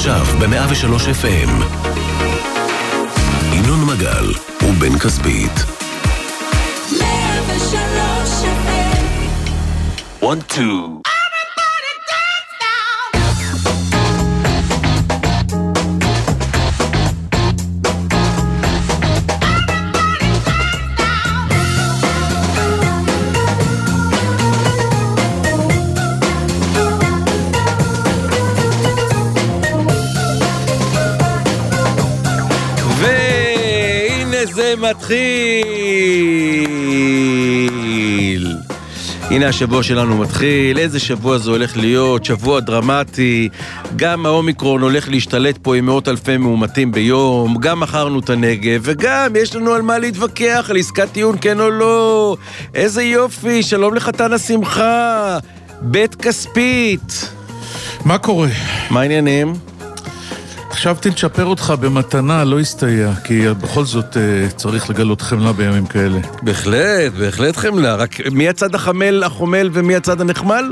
עכשיו ב-103 FM. ינון מגל ובן כספית. 103 FM. 1, 2. זה מתחיל. הנה השבוע שלנו מתחיל. איזה שבוע זה הולך להיות? שבוע דרמטי. גם האומיקרון הולך להשתלט פה עם מאות אלפי מאומתים ביום. גם מכרנו את הנגב, וגם יש לנו על מה להתווכח, על עסקת טיעון כן או לא. איזה יופי. שלום לחתן השמחה, בית כספית. מה קורה? מה העניינים? חשבתי לצ'פר אותך במתנה, לא הסתייע, כי בכל זאת צריך לגלות חמלה בימים כאלה. בהחלט, בהחלט חמלה. רק מי הצד החומל ומי הצד הנחמל?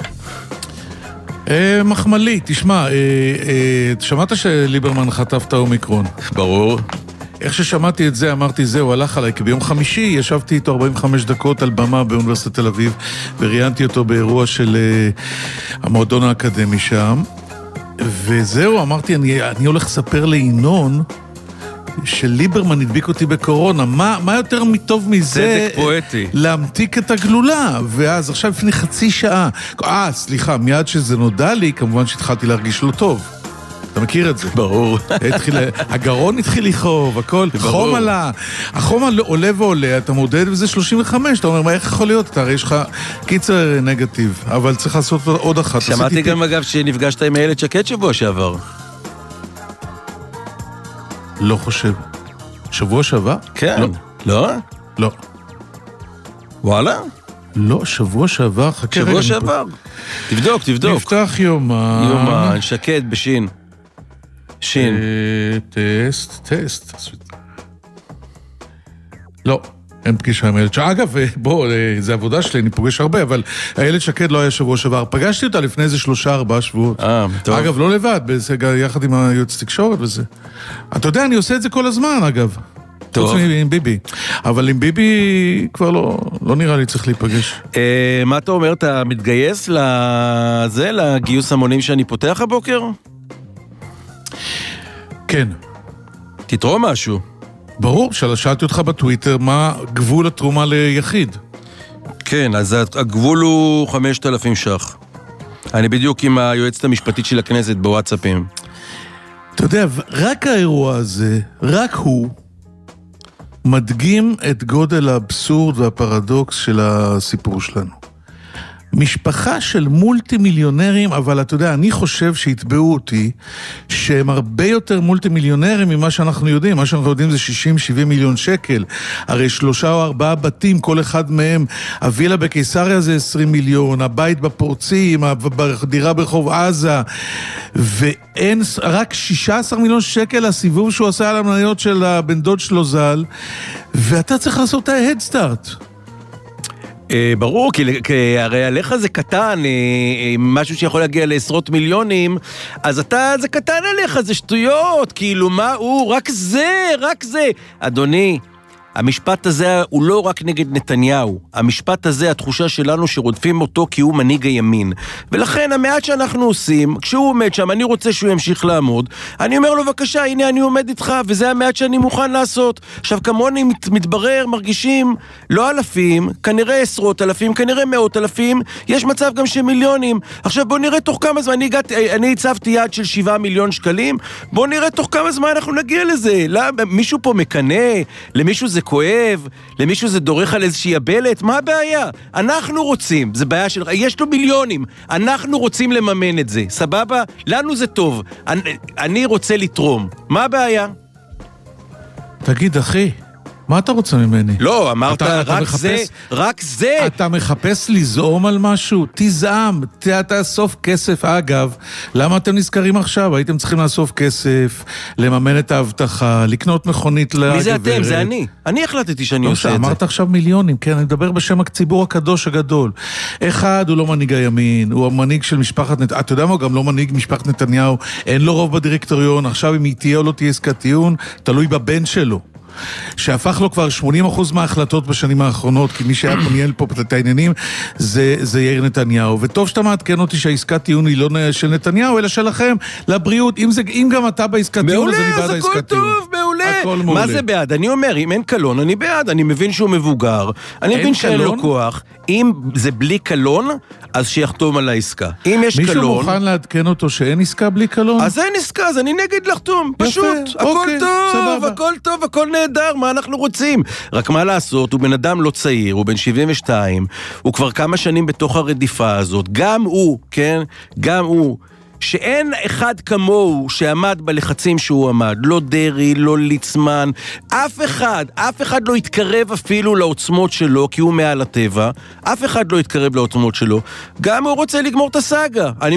מחמלי, תשמע, שמעת שליברמן חטף את האומיקרון? ברור. איך ששמעתי את זה, אמרתי זהו, הלך עליי, כי ביום חמישי ישבתי איתו 45 דקות על במה באוניברסיטת תל אביב, וראיינתי אותו באירוע של המועדון האקדמי שם, וזהו, אמרתי, אני הולך לספר לינון שליברמן הדביק אותי בקורונה. מה יותר מטוב מזה? צדק פואטי. להמתיק את הגלולה. ואז עכשיו לפני חצי שעה, סליחה, מיד שזה נודע לי, כמובן שהתחלתי להרגיש לא טוב. אתה מכיר את זה? ברור. הגרון התחיל לכאוב, הכל, חום עלה. החום עולה ועולה, אתה מודד וזה 35, אתה אומר, מה, איך יכול להיות? הרי יש לך קיצר נגטיב, אבל צריך לעשות עוד אחת. שמעתי גם אגב שנפגשת עם הילד שקט שבוע שעבר. לא חושב. שבוע שעבר? כן. לא? לא. וואלה? לא, שבוע שעבר. שבוע שעבר. תבדוק. נפתח יומן. שקט בשין. שין. טסט. לא, אין פגישה עם הילד. אגב, בוא, זה עבודה שלי, אני פוגש הרבה, אבל הילד שקד לא היה שבוע שעבר. פגשתי אותה לפני איזה 3-4 שבועות. טוב. אגב, לא לבד, יחד עם היועץ תקשורת וזה. אתה יודע, אני עושה את זה כל הזמן, אגב. טוב. עם ביבי. אבל עם ביבי כבר לא נראה לי צריך להיפגש. מה אתה אומר? אתה מתגייס לגיוס המונים שאני פותח הבוקר? כן. תתרום משהו. ברור, שאלתי אותך בטוויטר מה גבול התרומה ליחיד. כן, אז הגבול הוא 5,000 ש"ח. אני בדיוק עם היועצת המשפטית של הכנסת בוואטסאפים. אתה יודע, רק האירוע הזה, רק הוא, מדגים את גודל האבסורד והפרדוקס של הסיפור שלנו. משפחה של מולטי מיליונרים, אבל אתה יודע, אני חושב שהתבעו אותי, שהם הרבה יותר מולטי מיליונרים ממה שאנחנו יודעים. מה שאנחנו יודעים זה 60-70 מיליון שקל. הרי 3 או 4 בתים, כל אחד מהם, הווילה בקיסריה זה 20 מיליון, הבית בפורצים, הדירה ברחוב עזה, ואין, רק 16 מיליון שקל הסיבוב שהוא עשה על המניות של הבן דוד שלו ז"ל, ואתה צריך לעשות את ההדסטארט. ברור, כי הרי עליך זה קטן, משהו שיכול להגיע לעשרות מיליונים, אז זה קטן עליך, זה שטויות, כאילו מה הוא, רק זה. אדוני, המשפט הזה הוא לא רק נגד נתניהו, המשפט הזה, התחושה שלנו שרודפים אותו כי הוא מנהיג הימין, ולכן המעט שאנחנו עושים, כשהוא עומד שם, אני רוצה שהוא ימשיך לעמוד, אני אומר לו בבקשה, הנה אני עומד איתך, וזה המעט שאני מוכן לעשות. עכשיו כמוני מתברר, מרגישים, לא אלפים, כנראה עשרות אלפים, כנראה מאות אלפים, יש מצב גם שמיליונים. עכשיו בוא נראה תוך כמה זמן, אני הצבתי יד של 7 מיליון שקלים, בוא נראה תוך כמה זמן אנחנו נגיע לזה. מישהו פה מקנה, למישהו זה כואב, למישהו זה דורך על איזושהי הבלת, מה הבעיה? אנחנו רוצים, זה בעיה של, יש לו מיליונים, אנחנו רוצים לממן את זה, סבבה? לנו זה טוב, אני רוצה לתרום, מה הבעיה? תגיד אחי, מה אתה רוצה ממני? לא, אמרת רק זה. אתה מחפש לזעום על משהו? תזעם, תאסוף כסף. אגב, למה אתם נזכרים עכשיו? הייתם צריכים לאסוף כסף, לממן את ההבטחה, לקנות מכונית לגברת. מי זה אתם? זה אני. אני החלטתי שאני עושה את זה. אמרת עכשיו מיליונים, כן, אני מדבר בשם הציבור הקדוש הגדול. אחד, הוא לא מנהיג הימין, הוא המנהיג של משפחת נתניהו. אתה יודע מה, גם לא מנהיג משפחת נתניהו, אין לו רוב בדירקטוריון, עכשיו אם היא תהיה או לא תהיה עסקת טיעון, תלוי בבן שלו. שהפך לו כבר 80% מההחלטות בשנים האחרונות, כי מי שהיה פה ניהל פה את העניינים, זה יאיר נתניהו. וטוב שאתה מעדכן אותי שהעסקת טיעון היא לא של נתניהו, אלא שלכם, לבריאות. אם גם אתה בעסקת טיעון, אז אני בעד העסקת טיעון. מעולה, אז הכל טוב, מעולה. מה זה בעד? אני אומר, אם אין קלון, אני בעד. אני מבין שהוא מבוגר, אני מבין שאין לו כוח. אם זה בלי קלון, אז שיחתום על העסקה. אם יש קלון... מישהו מוכן לעדכן אותו שאין עסקה בלי קלון? אז אין עסקה, אז אני נגד לחתום. פשוט, הכל טוב, הכל טוב, הכל נהדר, מה אנחנו רוצים? רק מה לעשות, הוא בן אדם לא צעיר, הוא בן 72, הוא כבר כמה שנים בתוך הרדיפה הזאת, גם הוא, כן? גם הוא, שאין אחד כמוהו שעמד בלחצים שהוא עמד, לא דרי, לא ליצמן, אף אחד לא התקרב אפילו לעוצמות שלו, כי הוא מעל הטבע, אף אחד לא התקרב לעוצמות שלו, גם הוא רוצה לגמור את הסאגה, אני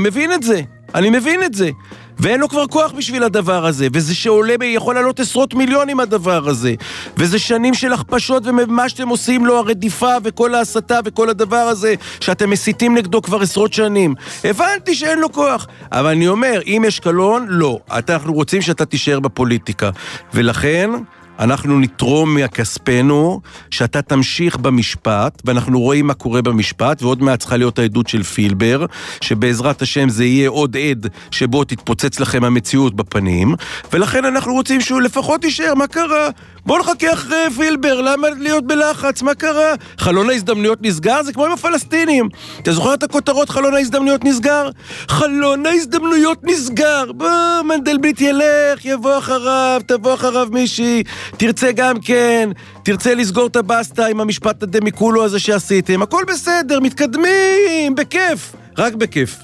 מבין את זה, ואין לו כבר כוח בשביל הדבר הזה, וזה שעולה יכול לעלות עשרות מיליונים הדבר הזה, וזה שנים של הכפשות, ומה שאתם עושים לו, הרדיפה וכל ההסתה וכל הדבר הזה, שאתם מסיתים נגדו כבר עשרות שנים. הבנתי שאין לו כוח, אבל אני אומר, אם יש קלון, לא. אנחנו רוצים שאתה תישאר בפוליטיקה, ולכן... אנחנו נתרום מכספנו שאתה תמשיך במשפט, ואנחנו רואים מה קורה במשפט, ועוד מעט צריכה להיות העדות של פילבר, שבעזרת השם זה יהיה עוד עד שבו תתפוצץ לכם המציאות בפנים, ולכן אנחנו רוצים שהוא לפחות יישאר. מה קרה? בוא נחכה אחרי פילבר, למה להיות בלחץ? מה קרה? חלון ההזדמנויות נסגר? זה כמו עם הפלסטינים. אתה זוכר את הכותרות חלון ההזדמנויות נסגר? חלון ההזדמנויות נסגר. בוא, מנדלבליט ילך, יבוא אחריו, תבוא אחריו מישהי, תרצה גם כן, תרצה לסגור את הבסטה עם המשפט הדמיקולו הזה שעשיתם. הכל בסדר, מתקדמים, בכיף, רק בכיף.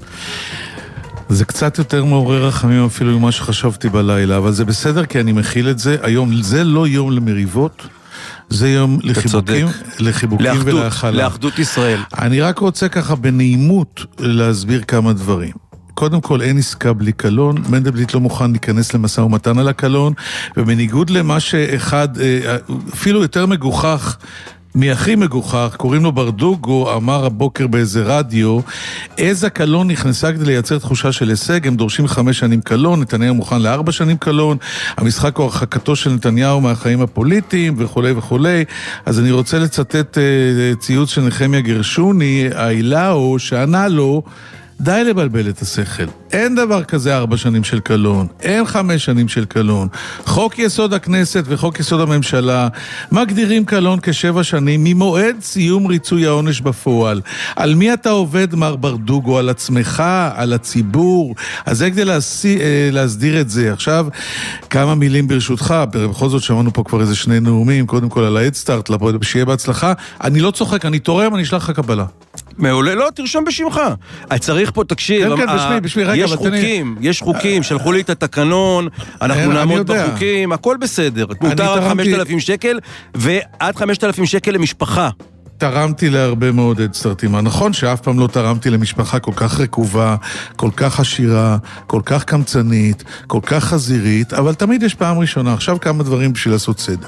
זה קצת יותר מעורר רחמים אפילו ממה שחשבתי בלילה, אבל זה בסדר כי אני מכיל את זה. היום זה לא יום למריבות, זה יום לחיבוקים ולהכלה. לאחדות ישראל. אני רק רוצה ככה בנעימות להסביר כמה דברים. קודם כל אין עסקה בלי קלון, מנדלבליט לא מוכן להיכנס למשא ומתן על הקלון, ובניגוד למה שאחד, אפילו יותר מגוחך, מהכי מגוחך, קוראים לו ברדוגו, אמר הבוקר באיזה רדיו, איזה קלון נכנסה כדי לייצר תחושה של הישג, הם דורשים 5 שנים קלון, נתניהו מוכן ל4 שנים קלון, המשחק הוא הרחקתו של נתניהו מהחיים הפוליטיים וכו' וכו'. אז אני רוצה לצטט ציוץ של נחמיה גרשוני, האילאו, שענה לו, די לבלבל את השכל. אין דבר כזה 4 שנים של קלון, אין 5 שנים של קלון. חוק יסוד הכנסת וחוק יסוד הממשלה מגדירים קלון כ7 שנים ממועד סיום ריצוי העונש בפועל. על מי אתה עובד, מר ברדוגו? על עצמך, על הציבור? אז זה כדי להסדיר את זה. עכשיו, כמה מילים ברשותך, בכל זאת שמענו פה כבר איזה 2 נאומים, קודם כל על ההדסטארט, שיהיה בהצלחה. אני לא צוחק, אני תורם, אני אשלח לך קבלה. מעולה, לא, תרשום בשמך. צריך פה, תקשיב, כן, בשמי, רגע, יש חוקים, שלחו לי את התקנון, אנחנו נעמוד בחוקים, הכל בסדר. מותר עד 5,000 שקל, ועד 5,000 שקל למשפחה. תרמתי להרבה מאוד הדסטארטים. נכון שאף פעם לא תרמתי למשפחה כל כך רקובה, כל כך עשירה, כל כך קמצנית, כל כך חזירית, אבל תמיד יש פעם ראשונה. עכשיו כמה דברים בשביל לעשות סדר.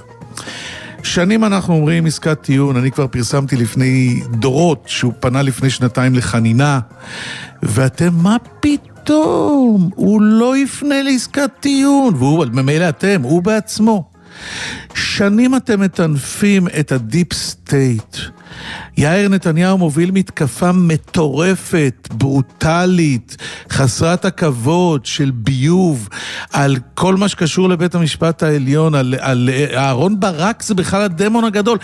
שנים אנחנו אומרים עסקת טיעון, אני כבר פרסמתי לפני דורות שהוא פנה לפני 2 לחנינה, ואתם מה פתאום? הוא לא יפנה לעסקת טיעון, והוא ממילא אתם, הוא בעצמו. שנים אתם מטנפים את הדיפ סטייט. יאיר נתניהו מוביל מתקפה מטורפת, ברוטלית, חסרת הכבוד של ביוב, על כל מה שקשור לבית המשפט העליון, על אהרון ברק, זה בכלל הדמון הגדול.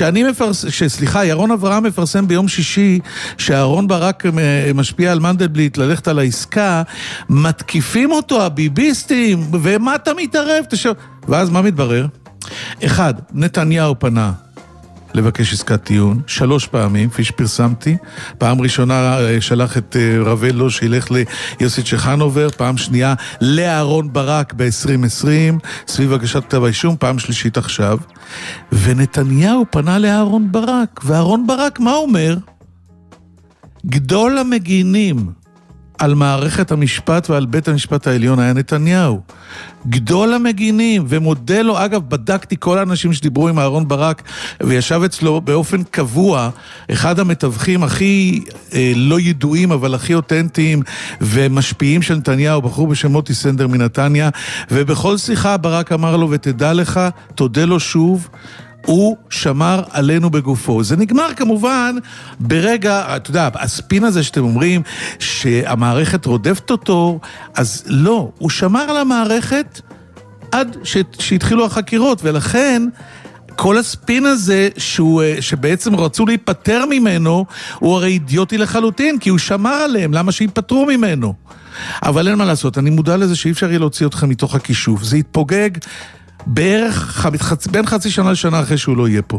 ירון אברהם מפרסם ביום שישי, שאהרון ברק משפיע על מנדלבליט ללכת על העסקה, מתקיפים אותו הביביסטים, ומה אתה מתערב? ואז מה מתברר? 1, נתניהו פנה לבקש עסקת טיעון, 3 פעמים, כפי שפרסמתי. פעם ראשונה שלח את רבלו שילך ליוסי צ'חנובר, פעם שנייה לאהרון ברק ב-2020, סביב הגשת כתב האישום, פעם שלישית עכשיו. ונתניהו פנה לאהרון ברק, ואהרון ברק מה אומר? גדול המגינים על מערכת המשפט ועל בית המשפט העליון היה נתניהו. גדול המגינים, ומודה לו, אגב, בדקתי כל האנשים שדיברו עם אהרון ברק, וישב אצלו באופן קבוע, אחד המתווכים הכי לא ידועים, אבל הכי אותנטיים ומשפיעים של נתניהו, בחור בשם מוטי סנדר מנתניה, ובכל שיחה ברק אמר לו, ותדע לך, תודה לו שוב, הוא שמר עלינו בגופו. זה נגמר כמובן ברגע, אתה יודע, הספין הזה שאתם אומרים שהמערכת רודפת אותו, אז לא, הוא שמר על המערכת עד שהתחילו החקירות, ולכן כל הספין הזה שבעצם רצו להיפטר ממנו, הוא הרי אידיוטי לחלוטין, כי הוא שמר עליהם, למה שיפטרו ממנו? אבל אין מה לעשות, אני מודע לזה שאי אפשר יהיה להוציא אותך מתוך הכישוף, זה יתפוגג בערך בין חצי שנה לשנה אחרי שהוא לא יהיה פה.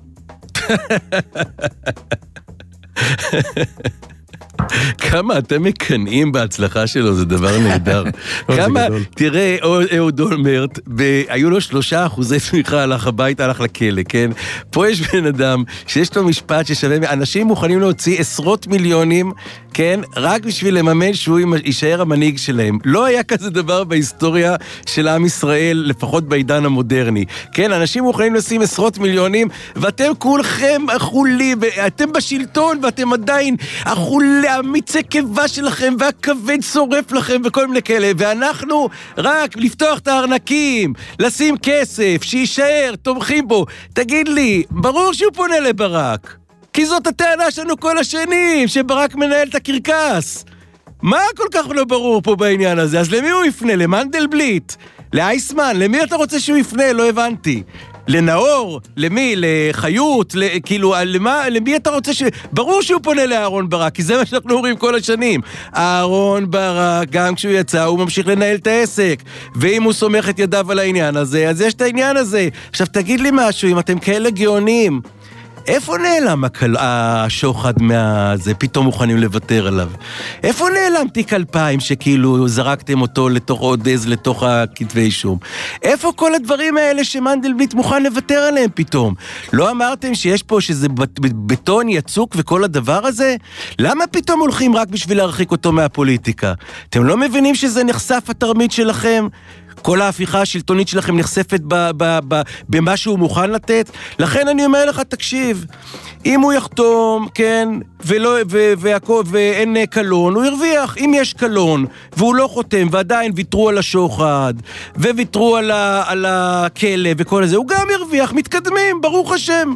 כמה אתם מקנאים בהצלחה שלו, זה דבר נהדר. כמה, תראה, אהוד אולמרט, היו לו 3% תמיכה, הלך הביתה, הלך לכלא, כן? פה יש בן אדם שיש לו משפט ששווה, אנשים מוכנים להוציא עשרות מיליונים, כן? רק בשביל לממן שהוא יישאר המנהיג שלהם. לא היה כזה דבר בהיסטוריה של עם ישראל, לפחות בעידן המודרני. כן? אנשים מוכנים לשים עשרות מיליונים, ואתם כולכם אכולים, אתם בשלטון, ואתם עדיין אכולים, המיצי קיבה שלכם, והכבד שורף לכם, וכל מיני כאלה, ואנחנו רק לפתוח את הארנקים, לשים כסף, שישאר, תומכים בו. תגיד לי, ברור שהוא פונה לברק. כי זאת הטענה שלנו כל השנים, שברק מנהל את הקרקס. מה כל כך לא ברור פה בעניין הזה? אז למי הוא יפנה? למנדלבליט? לאייסמן? למי אתה רוצה שהוא יפנה? לא הבנתי. לנאור? למי? לחיות? כאילו, למי אתה רוצה ברור שהוא פונה לאהרון ברק, כי זה מה שאנחנו אומרים כל השנים. אהרון ברק, גם כשהוא יצא, הוא ממשיך לנהל את העסק. ואם הוא סומך את ידיו על העניין הזה, אז יש את העניין הזה. עכשיו, תגיד לי משהו, אם אתם כאלה גאונים, איפה נעלם השוחד מהזה? פתאום מוכנים לוותר עליו. איפה נעלם תיק 2000 שכאילו זרקתם אותו לתוך עודז, לתוך הכתבי אישום? איפה כל הדברים האלה שמנדלבליט מוכן לוותר עליהם פתאום? לא אמרתם שיש פה שזה בטון יצוק וכל הדבר הזה? למה פתאום הולכים רק בשביל להרחיק אותו מהפוליטיקה? אתם לא מבינים שזה נחשף התרמית שלכם? כל ההפיכה השלטונית שלכם נחשפת במה שהוא מוכן לתת. לכן אני אומר לך, תקשיב, אם הוא יחתום, כן, ואין קלון, הוא ירוויח. אם יש קלון, והוא לא חותם, ועדיין ויתרו על השוחד, וויתרו על הכלא וכל זה, הוא גם ירוויח, מתקדמים, ברוך השם.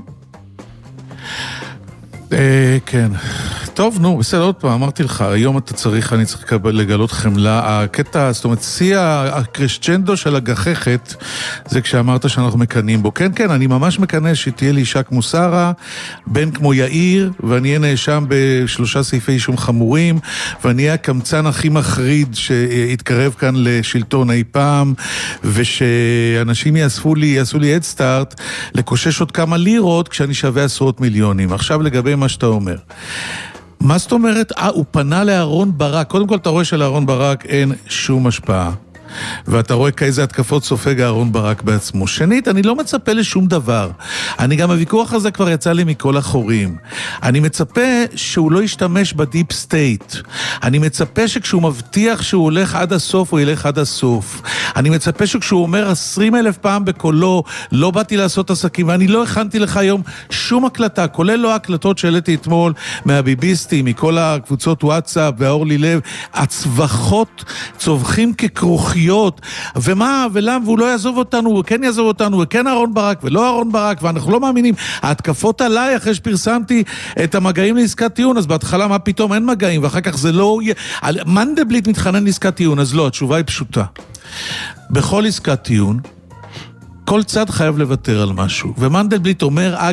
כן. טוב, נו, בסדר, עוד פעם, אמרתי לך, היום אני צריך לגלות חמלה. הקטע, זאת אומרת, שיא הקרשצ'נדו של הגחכת, זה כשאמרת שאנחנו מקנים בו. כן, כן, אני ממש מקנה שתהיה לי אישה כמו שרה, בן כמו יאיר, ואני אהיה נאשם ב3 סעיפי אישום חמורים, ואני אהיה הקמצן הכי מחריד שהתקרב כאן לשלטון אי פעם, ושאנשים יעשו לי head start, לקושש עוד כמה לירות כשאני שווה עשרות מיליונים. עכשיו לגבי מה שאתה אומר. מה זאת אומרת? הוא פנה לאהרון ברק. קודם כל אתה רואה שלאהרון ברק אין שום השפעה. ואתה רואה כאיזה התקפות סופג אהרון ברק בעצמו. שנית, אני לא מצפה לשום דבר. אני גם הוויכוח הזה כבר יצא לי מכל החורים. אני מצפה שהוא לא ישתמש בדיפ סטייט. אני מצפה שכשהוא מבטיח שהוא הולך עד הסוף, הוא ילך עד הסוף. אני מצפה שכשהוא אומר 20,000 פעם בקולו, לא באתי לעשות עסקים, ואני לא הכנתי לך היום שום הקלטה, כולל לא הקלטות שהעליתי אתמול מהביביסטים, מכל הקבוצות וואטסאפ והאורלי לב, הצווחות צווחים ככרוכיות, ומה, ולמה, והוא לא יעזוב אותנו, הוא כן יעזוב אותנו, וכן אהרון ברק, ולא אהרון ברק, ואנחנו לא מאמינים. ההתקפות עליי, אחרי שפרסמתי את המגעים לעסקת טיעון, אז בהתחלה מה פתאום אין מגעים, ואחר כך זה לא יהיה, מנדלבליט מתחנן לעסקת טיעון, אז לא, התשובה היא פשוטה. בכל עסקת טיעון, כל צד חייב לוותר על משהו, ומנדלבליט אומר, אגב,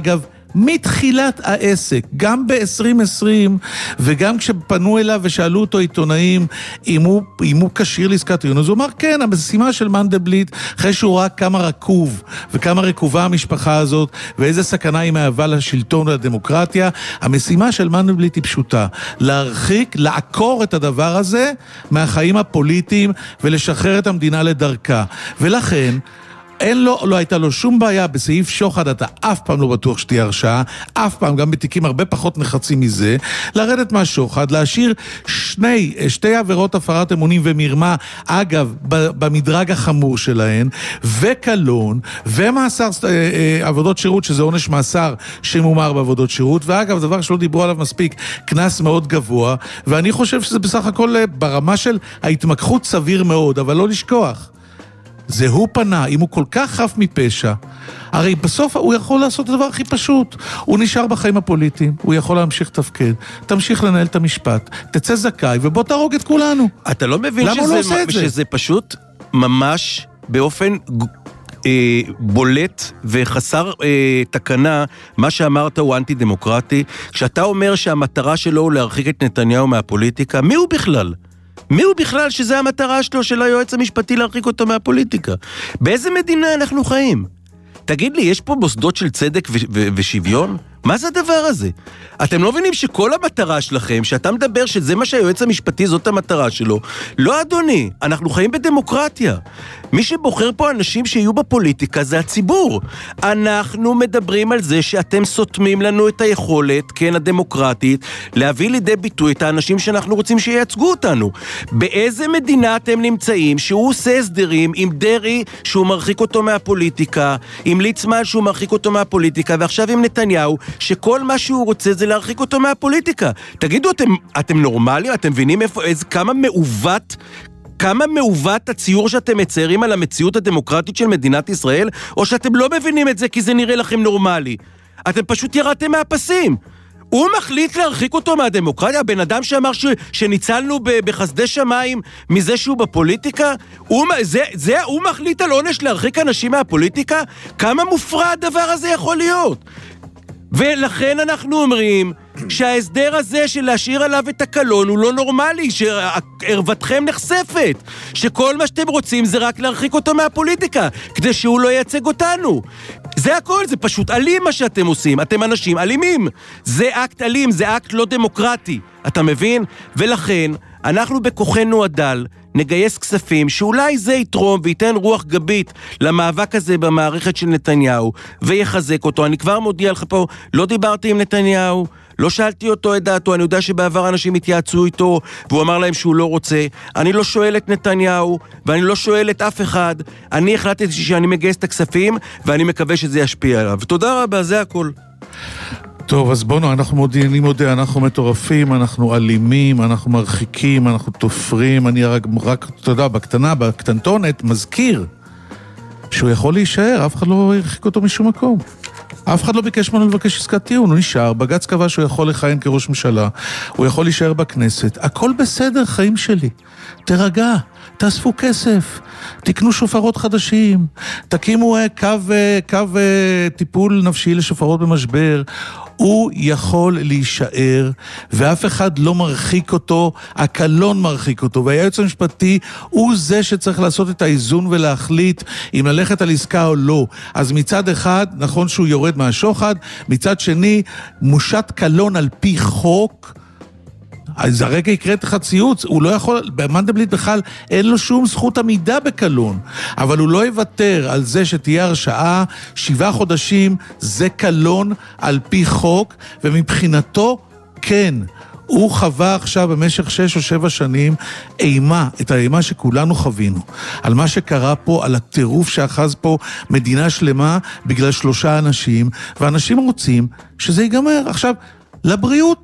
מתחילת העסק, גם ב-2020 וגם כשפנו אליו ושאלו אותו עיתונאים אם הוא קשיר לעסקת טיעון, אז הוא אמר כן, המשימה של מנדלבליט, אחרי שהוא ראה כמה רקוב וכמה רקובה המשפחה הזאת ואיזה סכנה היא מהווה לשלטון ולדמוקרטיה, המשימה של מנדלבליט היא פשוטה, להרחיק, לעקור את הדבר הזה מהחיים הפוליטיים ולשחרר את המדינה לדרכה. ולכן לא הייתה לו שום בעיה בסעיף שוחד, אתה אף פעם לא בטוח שתהיה הרשעה, אף פעם, גם בתיקים הרבה פחות נחצים מזה, לרדת מהשוחד, להשאיר שתי עבירות הפרת אמונים ומרמה, אגב, במדרג החמור שלהן, וקלון, ומאסר עבודות שירות, שזה עונש מאסר שמומר בעבודות שירות, ואגב, דבר שלא דיברו עליו מספיק, כנס מאוד גבוה, ואני חושב שזה בסך הכל ברמה של ההתמקחות סביר מאוד, אבל לא לשכוח. זה הוא פנה, אם הוא כל כך חף מפשע, הרי בסוף הוא יכול לעשות את הדבר הכי פשוט, הוא נשאר בחיים הפוליטיים, הוא יכול להמשיך תפקד, תמשיך לנהל את המשפט, תצא זכאי ובוא תהרוג את כולנו. אתה לא מבין שזה פשוט ממש באופן בולט וחסר תקנה, מה שאמרת הוא אנטי דמוקרטי, כשאתה אומר שהמטרה שלו הוא להרחיק את נתניהו מהפוליטיקה, מי הוא בכלל? מי הוא בכלל שזה המטרה שלו של היועץ המשפטי להרחיק אותו מהפוליטיקה? באיזה מדינה אנחנו חיים? תגיד לי, יש פה מוסדות של צדק ושוויון? מה זה הדבר הזה? אתם לא מבינים שכל המטרה שלכם, שאתה מדבר שזה מה שהיועץ המשפטי, זאת המטרה שלו? לא אדוני, אנחנו חיים בדמוקרטיה. מי שבוחר פה אנשים שיהיו בפוליטיקה זה הציבור. אנחנו מדברים על זה שאתם סותמים לנו את היכולת, כן, הדמוקרטית, להביא לידי ביטוי את האנשים שאנחנו רוצים שייצגו אותנו. באיזה מדינה אתם נמצאים שהוא עושה הסדרים עם דרי שהוא מרחיק אותו מהפוליטיקה, עם ליצמן שהוא מרחיק אותו מהפוליטיקה, ועכשיו עם נתניהו שכל מה שהוא רוצה זה להרחיק אותו מהפוליטיקה. תגידו, אתם נורמליים? אתם מבינים כמה מעוות הציור שאתם מציירים על המציאות הדמוקרטית של מדינת ישראל, או שאתם לא מבינים את זה כי זה נראה לכם נורמלי? אתם פשוט ירדתם מהפסים. הוא מחליט להרחיק אותו מהדמוקרטיה, הבן אדם שאמר שניצלנו בחסדי שמיים מזה שהוא בפוליטיקה, הוא מחליט על עונש להרחיק אנשים מהפוליטיקה? כמה מופרע הדבר הזה יכול להיות? ולכן אנחנו אומרים שההסדר הזה של להשאיר עליו את הקלון הוא לא נורמלי, שערוותכם נחשפת, שכל מה שאתם רוצים זה רק להרחיק אותו מהפוליטיקה, כדי שהוא לא ייצג אותנו. זה הכל, זה פשוט אלים מה שאתם עושים, אתם אנשים אלימים. זה אקט אלים, זה אקט לא דמוקרטי, אתה מבין? ולכן אנחנו בכוחנו הדל נגייס כספים שאולי זה יתרום וייתן רוח גבית למאבק הזה במערכת של נתניהו ויחזק אותו. אני כבר מודיע לך פה, לא דיברתי עם נתניהו, לא שאלתי אותו את דעתו, אני יודע שבעבר אנשים התייעצו איתו והוא אמר להם שהוא לא רוצה. אני לא שואל את נתניהו ואני לא שואל את אף אחד. אני החלטתי שאני מגייס את הכספים ואני מקווה שזה ישפיע עליו. תודה רבה, זה הכל. טוב, אז בואו, אני מודה, אנחנו מטורפים, אנחנו אלימים, אנחנו מרחיקים, אנחנו תופרים, אני רק, אתה יודע, בקטנטונת, מזכיר שהוא יכול להישאר, אף אחד לא הרחיק אותו משום מקום. אף אחד לא ביקש ממנו לבקש עסקת טיעון, הוא נשאר, בג"ץ קבע שהוא יכול לכהן כראש ממשלה, הוא יכול להישאר בכנסת, הכל בסדר, חיים שלי. תרגע, תאספו כסף, תקנו שופרות חדשים, תקימו קו טיפול נפשי לשופרות במשבר, הוא יכול להישאר, ואף אחד לא מרחיק אותו, הקלון מרחיק אותו, והיועץ המשפטי הוא זה שצריך לעשות את האיזון ולהחליט אם ללכת על עסקה או לא. אז מצד אחד, נכון שהוא יורד מהשוחד, מצד שני, מושת קלון על פי חוק, אז הרגע יקראת לך ציוץ, הוא לא יכול, במנדלבליט בכלל אין לו שום זכות עמידה בקלון, אבל הוא לא יוותר על זה שתהיה הרשעה, 7 חודשים, זה קלון על פי חוק, ומבחינתו, כן, הוא חווה עכשיו במשך 6 או 7 שנים אימה, את האימה שכולנו חווינו, על מה שקרה פה, על הטירוף שאחז פה מדינה שלמה, בגלל 3 אנשים, ואנשים רוצים שזה ייגמר. עכשיו, לבריאות,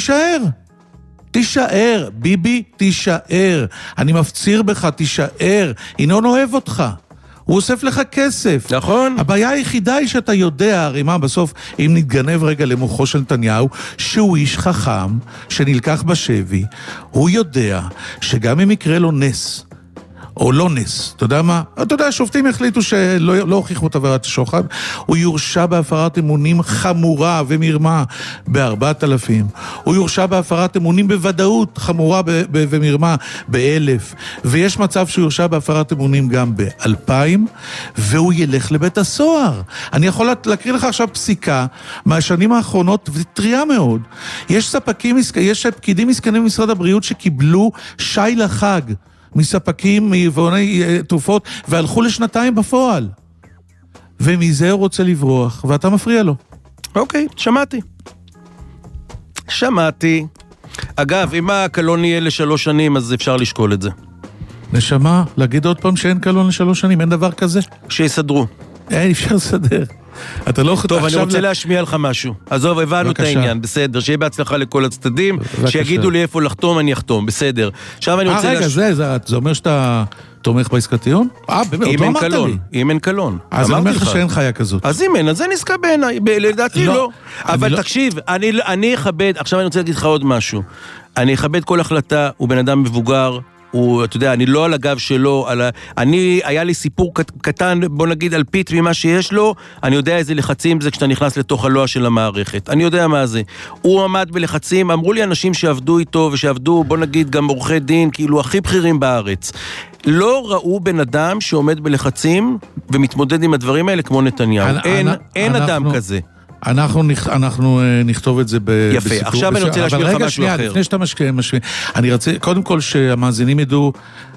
תישאר, ביבי, תישאר. אני מפציר בך, תישאר. ינון אוהב אותך. הוא אוסף לך כסף. נכון. הבעיה היחידה היא שאתה יודע, הרי מה, בסוף, אם נתגנב רגע למוחו של נתניהו, שהוא איש חכם, שנלקח בשבי, הוא יודע שגם אם יקרה לו נס, או לא נס, אתה יודע מה? אתה יודע, השופטים החליטו שלא הוכיחו את עבירת השוחד, הוא יורשע בהפרת אמונים חמורה ומרמה ב-4,000, הוא יורשע בהפרת אמונים בוודאות חמורה ומרמה ב-1,000, ויש מצב שהוא יורשע בהפרת אמונים גם ב-2,000, והוא ילך לבית הסוהר. אני יכול להקריא לך עכשיו פסיקה מהשנים האחרונות, וטריה מאוד. יש פקידים מסכנים במשרד הבריאות שקיבלו שי לחג, מספקים, מיבואני תרופות, והלכו לשנתיים בפועל. ומזה הוא רוצה לברוח, ואתה מפריע לו. אוקיי, שמעתי. אגב, אם הקלון יהיה ל3 שנים, אז אפשר לשקול את זה. נשמה, להגיד עוד פעם שאין קלון ל3 שנים, אין דבר כזה? שיסדרו. אין, אפשר לסדר. אתה לא... טוב, אני רוצה להשמיע לך משהו. עזוב, הבנו את העניין, בסדר. שיהיה בהצלחה לכל הצדדים, שיגידו לי איפה לחתום, אני אחתום, בסדר. עכשיו אני רוצה... רגע, זה אומר שאתה תומך בעסקת טיעון? באמת, לא אמרת לי. אם אין קלון. אז אני אומר לך שאין חיה כזאת. אז אם אין, אז זה נזכה בעיניי, לדעתי לא. אבל תקשיב, אני אכבד, עכשיו אני רוצה להגיד לך עוד משהו. אני אכבד כל החלטה, הוא בן אדם מבוגר, אתה יודע, אני לא על הגב שלו, היה לי סיפור קטן, בוא נגיד, על פית ממה שיש לו, אני יודע איזה לחצים זה כשאתה נכנס לתוך הלוע של המערכת. אני יודע מה זה. הוא עמד בלחצים, אמרו לי אנשים שעבדו איתו, ושעבדו, בוא נגיד, גם עורכי דין, כאילו הכי בכירים בארץ. לא ראו בן אדם שעומד בלחצים, ומתמודד עם הדברים האלה כמו נתניהו. אין אדם כזה. אנחנו נכתוב את זה בסיפור. יפה, עכשיו אני רוצה להשמיע לך משהו אחר. לפני שאתה משמיע, אני רוצה, קודם כל שהמאזינים ידעו,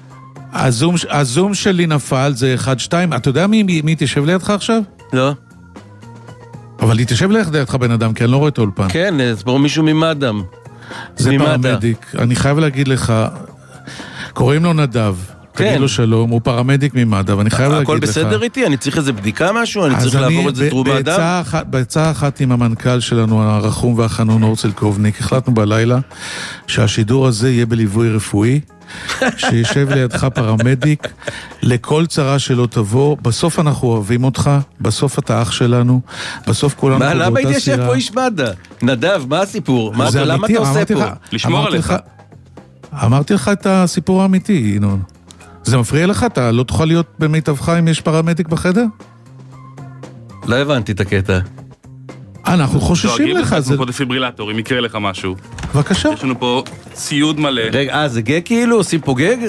הזום שלי נפל, זה 1-2, אתה יודע מי תשב לידך עכשיו? לא. אבל היא תשב לידך בן אדם, כי אני לא רואה את האולפן. כן, זה ברור מישהו ממדם. זה פרמדיק, אני חייב להגיד לך, קוראים לו נדב. תגיד לו שלום, הוא פרמדיק ממד"א, ואני חייב להגיד לך... הכל בסדר איתי? אני צריך איזה בדיקה משהו? אני צריך לעבור את זה תרום האדם? בעצה אחת עם המנכ"ל שלנו, הרחום והחנון אורצל קובניק, החלטנו בלילה שהשידור הזה יהיה בליווי רפואי, שישב לידך פרמדיק, לכל צרה שלא תבוא, בסוף אנחנו אוהבים אותך, בסוף אתה אח שלנו, בסוף כולנו... למה הייתי יושב פה איש מד"א? נדב, מה הסיפור? למה אתה עושה פה? לשמור עליך. אמרתי לך את הסיפור האמיתי, ינון. זה מפריע לך? אתה לא תוכל להיות במיטבך אם יש פרמדיק בחדר? לא הבנתי את הקטע. אנחנו חוששים לך. דואגים לך כמו דפיברילטור, אם יקרה לך משהו. בבקשה. יש לנו פה ציוד מלא. רגע, זה גג כאילו? עושים פה גג?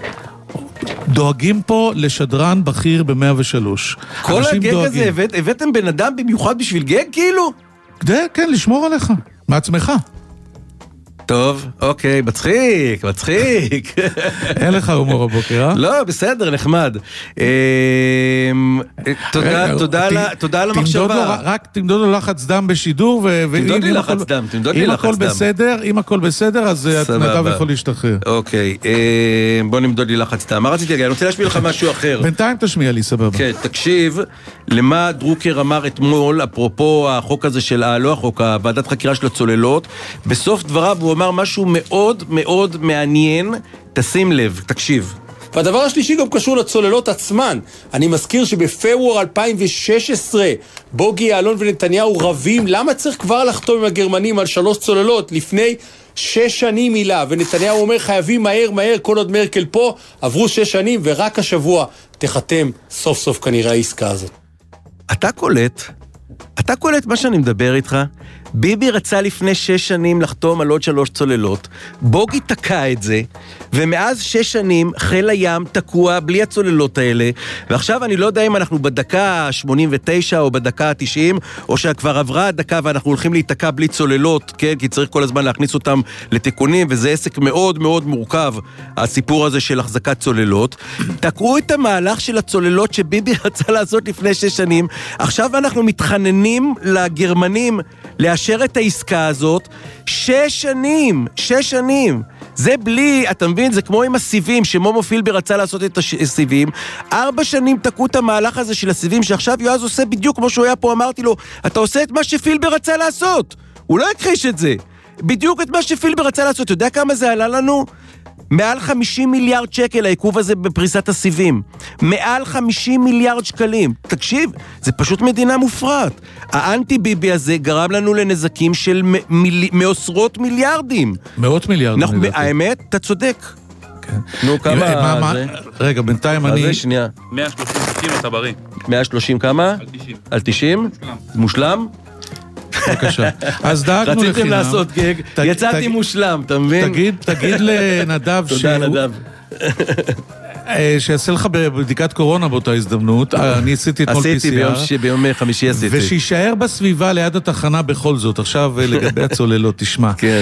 דואגים פה לשדרן בכיר ב-103. כל הגג הזה, הבאתם בן אדם במיוחד בשביל גג כאילו? כן, לשמור עליך. מעצמך. טוב, אוקיי, מצחיק. אין לך הומור הבוקר, אה? לא, בסדר, נחמד. תודה על המחשבה. רק תמדוד לו לחץ דם בשידור, תמדוד לי לחץ דם. אם הכל בסדר, אז נדב יכול להשתחרר. אוקיי, בוא נמדוד לי לחץ דם. מה רציתי להגיד? אני רוצה להשמיע לך משהו אחר. בינתיים תשמיע לי, סבבה. כן, תקשיב, למה דרוקר אמר אתמול, אפרופו החוק הזה של, לא החוק, ועדת חקירה של הצוללות, בסוף דבריו הוא אמר משהו מאוד מאוד מעניין, תשים לב, תקשיב. והדבר השלישי גם קשור לצוללות עצמן. אני מזכיר שבפברואר 2016 בוגי יעלון ונתניהו רבים, למה צריך כבר לחתום עם הגרמנים על 3 צוללות לפני 6 שנים מילה, ונתניהו אומר חייבים מהר כל עוד מרקל פה, עברו 6 שנים ורק השבוע תחתם סוף סוף כנראה העסקה הזאת. אתה קולט מה שאני מדבר איתך? ביבי רצה לפני 6 שנים לחתום על עוד 3 צוללות, בוגי תקע את זה, ומאז 6 שנים חיל הים תקוע בלי הצוללות האלה, ועכשיו אני לא יודע אם אנחנו בדקה 89 או בדקה 90, או שכבר עברה הדקה ואנחנו הולכים להתקע בלי צוללות, כן? כי צריך כל הזמן להכניס אותם לתיקונים, וזה עסק מאוד מאוד מורכב, הסיפור הזה של החזקת צוללות. תקעו את המהלך של הצוללות שביבי רצה לעשות לפני 6 שנים, עכשיו אנחנו מתחננים לגרמנים לאשר את העסקה הזאת 6 שנים. זה בלי, אתה מבין, זה כמו עם הסיבים, שמומו פילבר רצה לעשות את הסיבים, 4 שנים תקעו את המהלך הזה של הסיבים, שעכשיו יועז עושה בדיוק כמו שהוא היה פה, אמרתי לו, אתה עושה את מה שפילבר רצה לעשות, הוא לא הכחיש את זה, בדיוק את מה שפילבר רצה לעשות, אתה יודע כמה זה עלה לנו? מעל 50 מיליארד שקל העיכוב הזה בפריסת הסיבים. מעל 50 מיליארד שקלים. תקשיב, זה פשוט מדינה מופרעת. האנטי ביבי הזה גרם לנו לנזקים של מעשרות מיליארדים. מאות מיליארדים. האמת, אתה צודק. נו, כמה זה? רגע, בינתיים אז אני... זה שנייה. 130 קילו, אתה בריא. 130 כמה? על 90. על 90? מושלם? בבקשה. אז דאגנו לחינם. רציתם לעשות גג, יצאתי מושלם, אתה מבין? תגיד לנדב תודה נדב. שיעשה לך בבדיקת קורונה באותה הזדמנות, אני עשיתי אתמול PCR. עשיתי ביום חמישי עשיתי. ושישאר בסביבה ליד התחנה בכל זאת. עכשיו לגבי הצוללות, תשמע. כן.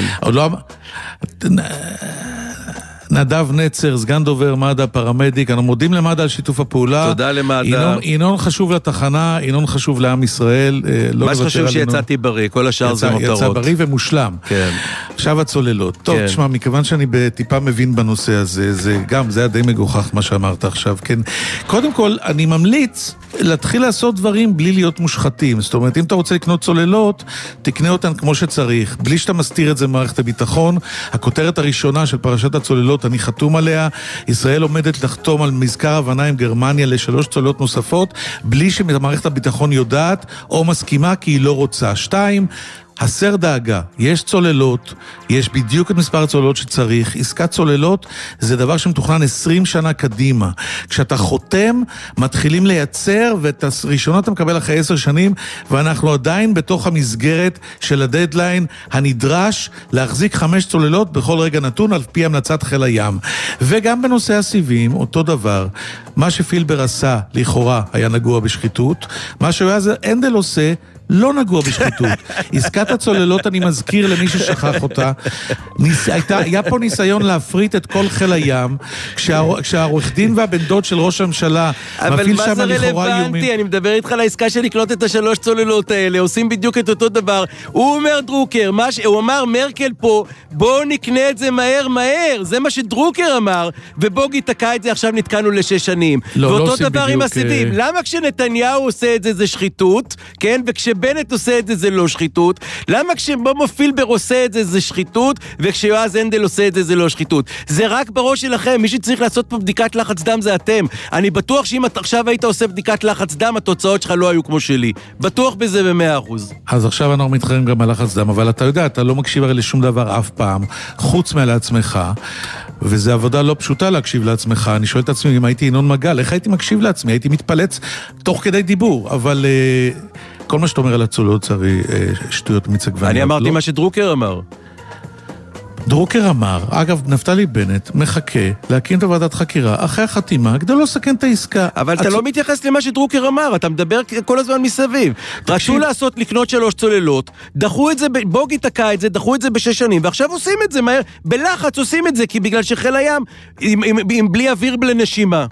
נדב נצר, סגן דובר מד"א, פרמדיק, אנחנו מודים למד"א על שיתוף הפעולה. תודה למד"א. ינון חשוב לתחנה, ינון חשוב לעם ישראל. מה שחשוב שיצאתי בריא, כל השאר זה מותרות. יצא בריא ומושלם. כן. עכשיו הצוללות. טוב, תשמע, מכיוון שאני בטיפה מבין בנושא הזה, זה היה די מגוחך מה שאמרת עכשיו, כן. קודם כל, אני ממליץ להתחיל לעשות דברים בלי להיות מושחתים. זאת אומרת, אם אתה רוצה לקנות צוללות, תקנה אותן כמו שצריך, בלי שאתה מסתיר את זה במערכת הביטחון. הכותרת הראשונה של פרשת הצוללות, אני חתום עליה, ישראל עומדת לחתום על מזכר הבנה עם גרמניה ל3 צוללות נוספות, בלי שמערכת הביטחון יודעת או מסכימה כי היא לא רוצה. 2, הסר דאגה, יש צוללות, יש בדיוק את מספר הצוללות שצריך, עסקת צוללות זה דבר שמתוכנן 20 שנה קדימה. כשאתה חותם, מתחילים לייצר, ואת הראשונות אתה מקבל אחרי 10 שנים, ואנחנו עדיין בתוך המסגרת של הדדליין הנדרש להחזיק 5 צוללות בכל רגע נתון, על פי המלצת חיל הים. וגם בנושא הסיבים, אותו דבר, מה שפילבר עשה, לכאורה, היה נגוע בשחיתות, מה שאז הנדל עושה, לא נגוע בשחיתות. עסקת הצוללות, אני מזכיר למי ששכח אותה, היה פה ניסיון להפריט את כל חיל הים, כשהעורך דין והבן דוד של ראש הממשלה מפעיל שם לכאורה איומים. אבל מה זה רלוונטי? אני מדבר איתך על העסקה של לקנות את 3 צוללות האלה, עושים בדיוק את אותו דבר. הוא אומר דרוקר, הוא אמר מרקל פה, בואו נקנה את זה מהר, זה מה שדרוקר אמר, ובוגי תקע את זה, עכשיו נתקענו ל6 שנים. ואותו דבר עם הסיבים. למה כשנתניהו עושה את זה זה שחיתות, כן? וכשבנט עושה את זה זה לא שחיתות? למה כשבומו פילבר עושה את זה זה שחיתות, וכשיועז הנדל עושה את זה זה לא שחיתות? זה רק בראש שלכם, מי שצריך לעשות פה בדיקת לחץ דם זה אתם. אני בטוח שאם עכשיו היית עושה בדיקת לחץ דם, התוצאות שלך לא היו כמו שלי. בטוח בזה ב100%. אז עכשיו אנחנו מתחרים גם על לחץ דם, אבל אתה יודע, אתה לא מקשיב הרי לשום דבר אף פעם, חוץ מעצמך, וזה עבודה לא פשוטה להקשיב לעצמך. אני שואל את עצמי, אם הייתי ינון מגל, איך הייתי מקשיב לעצמי? הייתי מתפלץ תוך כדי דיבור, אבל כל מה שאתה אומר על הצוללות זה הרי שטויות מצגוון. אני אמרתי מה שדרוקר אמר. דרוקר אמר, אגב, נפתלי בנט מחכה להקים את ועדת חקירה אחרי החתימה, כדי לא לסכן את העסקה. אבל אתה לא מתייחס למה שדרוקר אמר, אתה מדבר כל הזמן מסביב. רצו לעשות לקנות 3 צוללות, דחו את זה, בוגי תקע את זה, דחו את זה ב6 שנים, ועכשיו עושים את זה מהר, בלחץ עושים את זה, כי בגלל שחיל הים, עם בלי אוויר בלנשימה.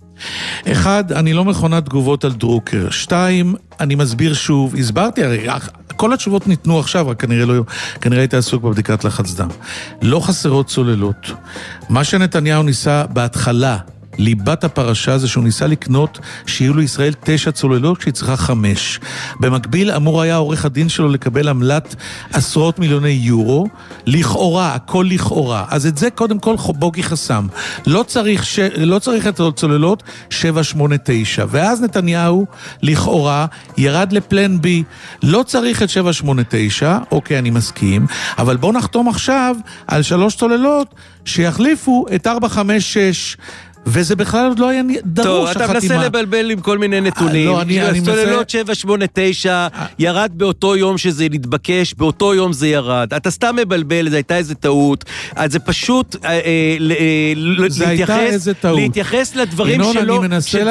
1, אני לא מכונת תגובות על דרוקר. 2, אני מסביר שוב, הסברתי, הרי כל התשובות ניתנו עכשיו, רק כנראה הייתי עסוק בבדיקת לחץ דם. לא חסרות צוללות. מה שנתניהו ניסה בהתחלה, ליבת הפרשה זה שהוא ניסה לקנות שיהיו לישראל 9 צוללות כשהיא צריכה 5. במקביל אמור היה עורך הדין שלו לקבל עמלת עשרות מיליוני יורו, לכאורה, הכל לכאורה. אז את זה קודם כל בוגי חסם. לא צריך את הצוללות 789. ואז נתניהו לכאורה ירד לפלן בי. לא צריך את 789, אוקיי, אני מסכים, אבל בואו נחתום עכשיו על 3 צוללות שיחליפו את 456. וזה בכלל עוד לא היה דרוש החתימה. טוב, אתה מנסה לבלבל עם כל מיני נתונים. לא, אני צוללות 789 ירד באותו יום שזה נתבקש, באותו יום זה ירד. אתה סתם מבלבל, זה הייתה איזה טעות. אז זה פשוט להתייחס לדברים שלו.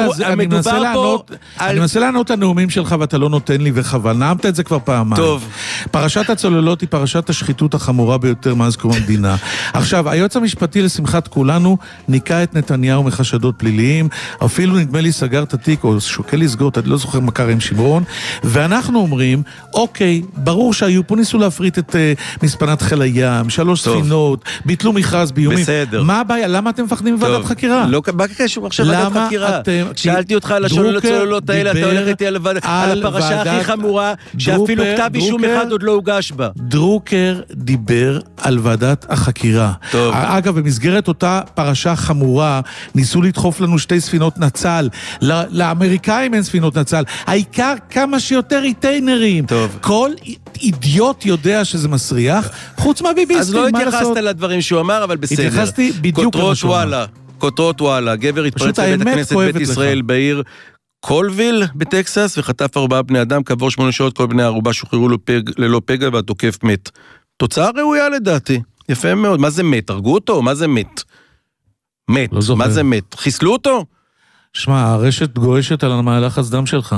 אני מנסה לענות הנאומים שלך ואתה לא נותן לי וחבל. נאמת את זה כבר פעמיים. טוב. פרשת הצוללות היא פרשת השחיתות החמורה ביותר מאז קום המדינה. עכשיו, היועץ המשפטי לשמחת כולנו ניקה את נתניהו מחשדות פליליים, אפילו נדמה לי סגר את התיק, או שוקל לסגור, אני לא זוכר מה קרה עם שמרון, ואנחנו אומרים, אוקיי, ברור שהיו פה ניסו להפריט את מספנת חיל הים, 3 ספינות, ביטלו מכרז ביומים. בסדר. מה הבעיה? למה אתם מפחדים בוועדת חקירה? לא, מה קשור עכשיו ועדת חקירה? שאלתי אותך על הצוללות האלה, אתה הולך איתי על הפרשה הכי חמורה, שאפילו כתב אישום אחד עוד לא הוגש בה. דרוקר דיבר על ועדת החקירה. אגב, במסגרת אותה פרשה חמורה, ניסו לדחוף לנו 2 ספינות נצל, לאמריקאים אין ספינות נצל, העיקר כמה שיותר ריטיינרים. טוב. כל אידיוט יודע שזה מסריח, חוץ מהביביסטים, אז לא התייחסת לדברים שהוא אמר, אבל בסדר. התייחסתי בדיוק למה שהוא אמר. כותרות וואלה, גבר התפרץ לבית הכנסת בית ישראל בעיר קולוויל בטקסס, וחטף 4 בני אדם, כעבור 8 שעות כל בני הערובה שוחררו ללא פגע, והתוקף מת. תוצאה ראויה לדעתי, יפה מאוד. מה זה מת? הרגו אותו? מה זה מת? מת, מה זה מת? חיסלו אותו? שמע, הרשת גועשת על המהלך הסדם שלך.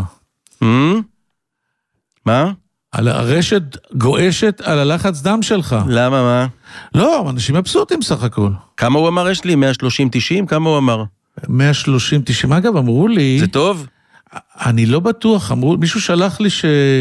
מה? הרשת גועשת על הלחץ דם שלך. למה, מה? לא, אנשים מבסוטים סך הכל. כמה הוא אמר יש לי? 130-90? כמה הוא אמר? 130-90, אגב, אמרו לי... זה טוב? אני לא בטוח, מישהו שלח לי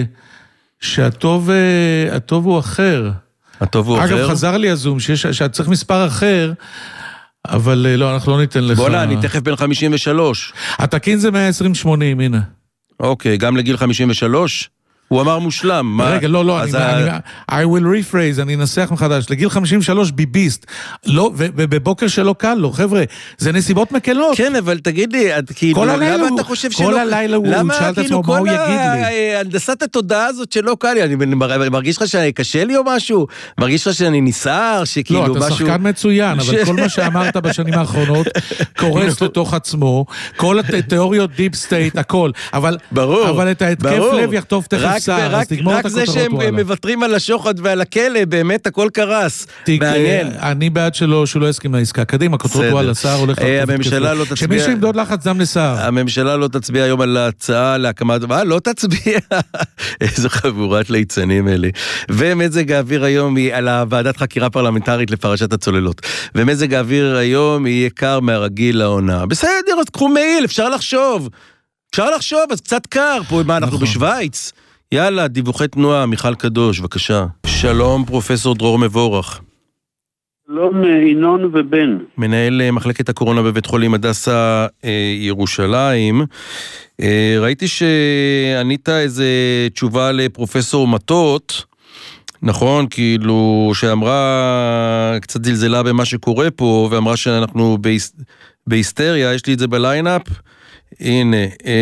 שהטוב הוא אחר. הטוב הוא אחר? אגב, חזר לי הזום, שאת צריך מספר אחר, אבל לא, אנחנו לא ניתן לך... בוא'לה, אני תכף בן 53. התקין זה 120-80, הנה. אוקיי, גם לגיל 53? הוא אמר מושלם. רגע, לא, I will rephrase, אני אנסח מחדש, לגיל 53 ביביסט, ובבוקר שלא קל לו, חבר'ה, זה נסיבות מקלות. כן, אבל תגיד לי, למה אתה חושב שלא... כל הלילה הוא שאל את עצמו מה הוא יגיד לי. הנדסת התודעה הזאת שלא קל לי, אני מרגיש לך שקשה לי או משהו? מרגיש לך שאני ניסר, שכאילו משהו... לא, אתה שחקן מצוין, אבל כל מה שאמרת בשנים האחרונות, קורס לתוך עצמו, כל התיאוריות דיפ סטייט, הכל, אבל את ההתקף לב יכתוב תכף רק זה שהם מוותרים על השוחד ועל הכלא, באמת הכל קרס. מעניין. אני בעד שהוא לא יסכים לעסקה. קדימה, כותרות וואלה, שר הולך... הממשלה לא תצביע... שמישהו ימדוד לחץ דם לשר. הממשלה לא תצביע היום על ההצעה להקמת... לא תצביע. איזו חבורת ליצנים אלה. ומזג האוויר היום היא על הוועדת חקירה פרלמנטרית לפרשת הצוללות. ומזג האוויר היום יהיה קר מהרגיל לעונה. בסדר, אז קחו מייל, אפשר לחשוב, אז קצת קר. פה מה, אנחנו בשוויץ? יאללה, דיווחי תנועה, מיכל קדוש, בבקשה. שלום, פרופסור דרור מבורך. שלום, ינון ובן. מנהל מחלקת הקורונה בבית חולים הדסה ירושלים. ראיתי שענית איזה תשובה לפרופסור מטות, נכון? כאילו, שאמרה, קצת זלזלה במה שקורה פה, ואמרה שאנחנו בהיסטריה, יש לי את זה בליינאפ. הנה,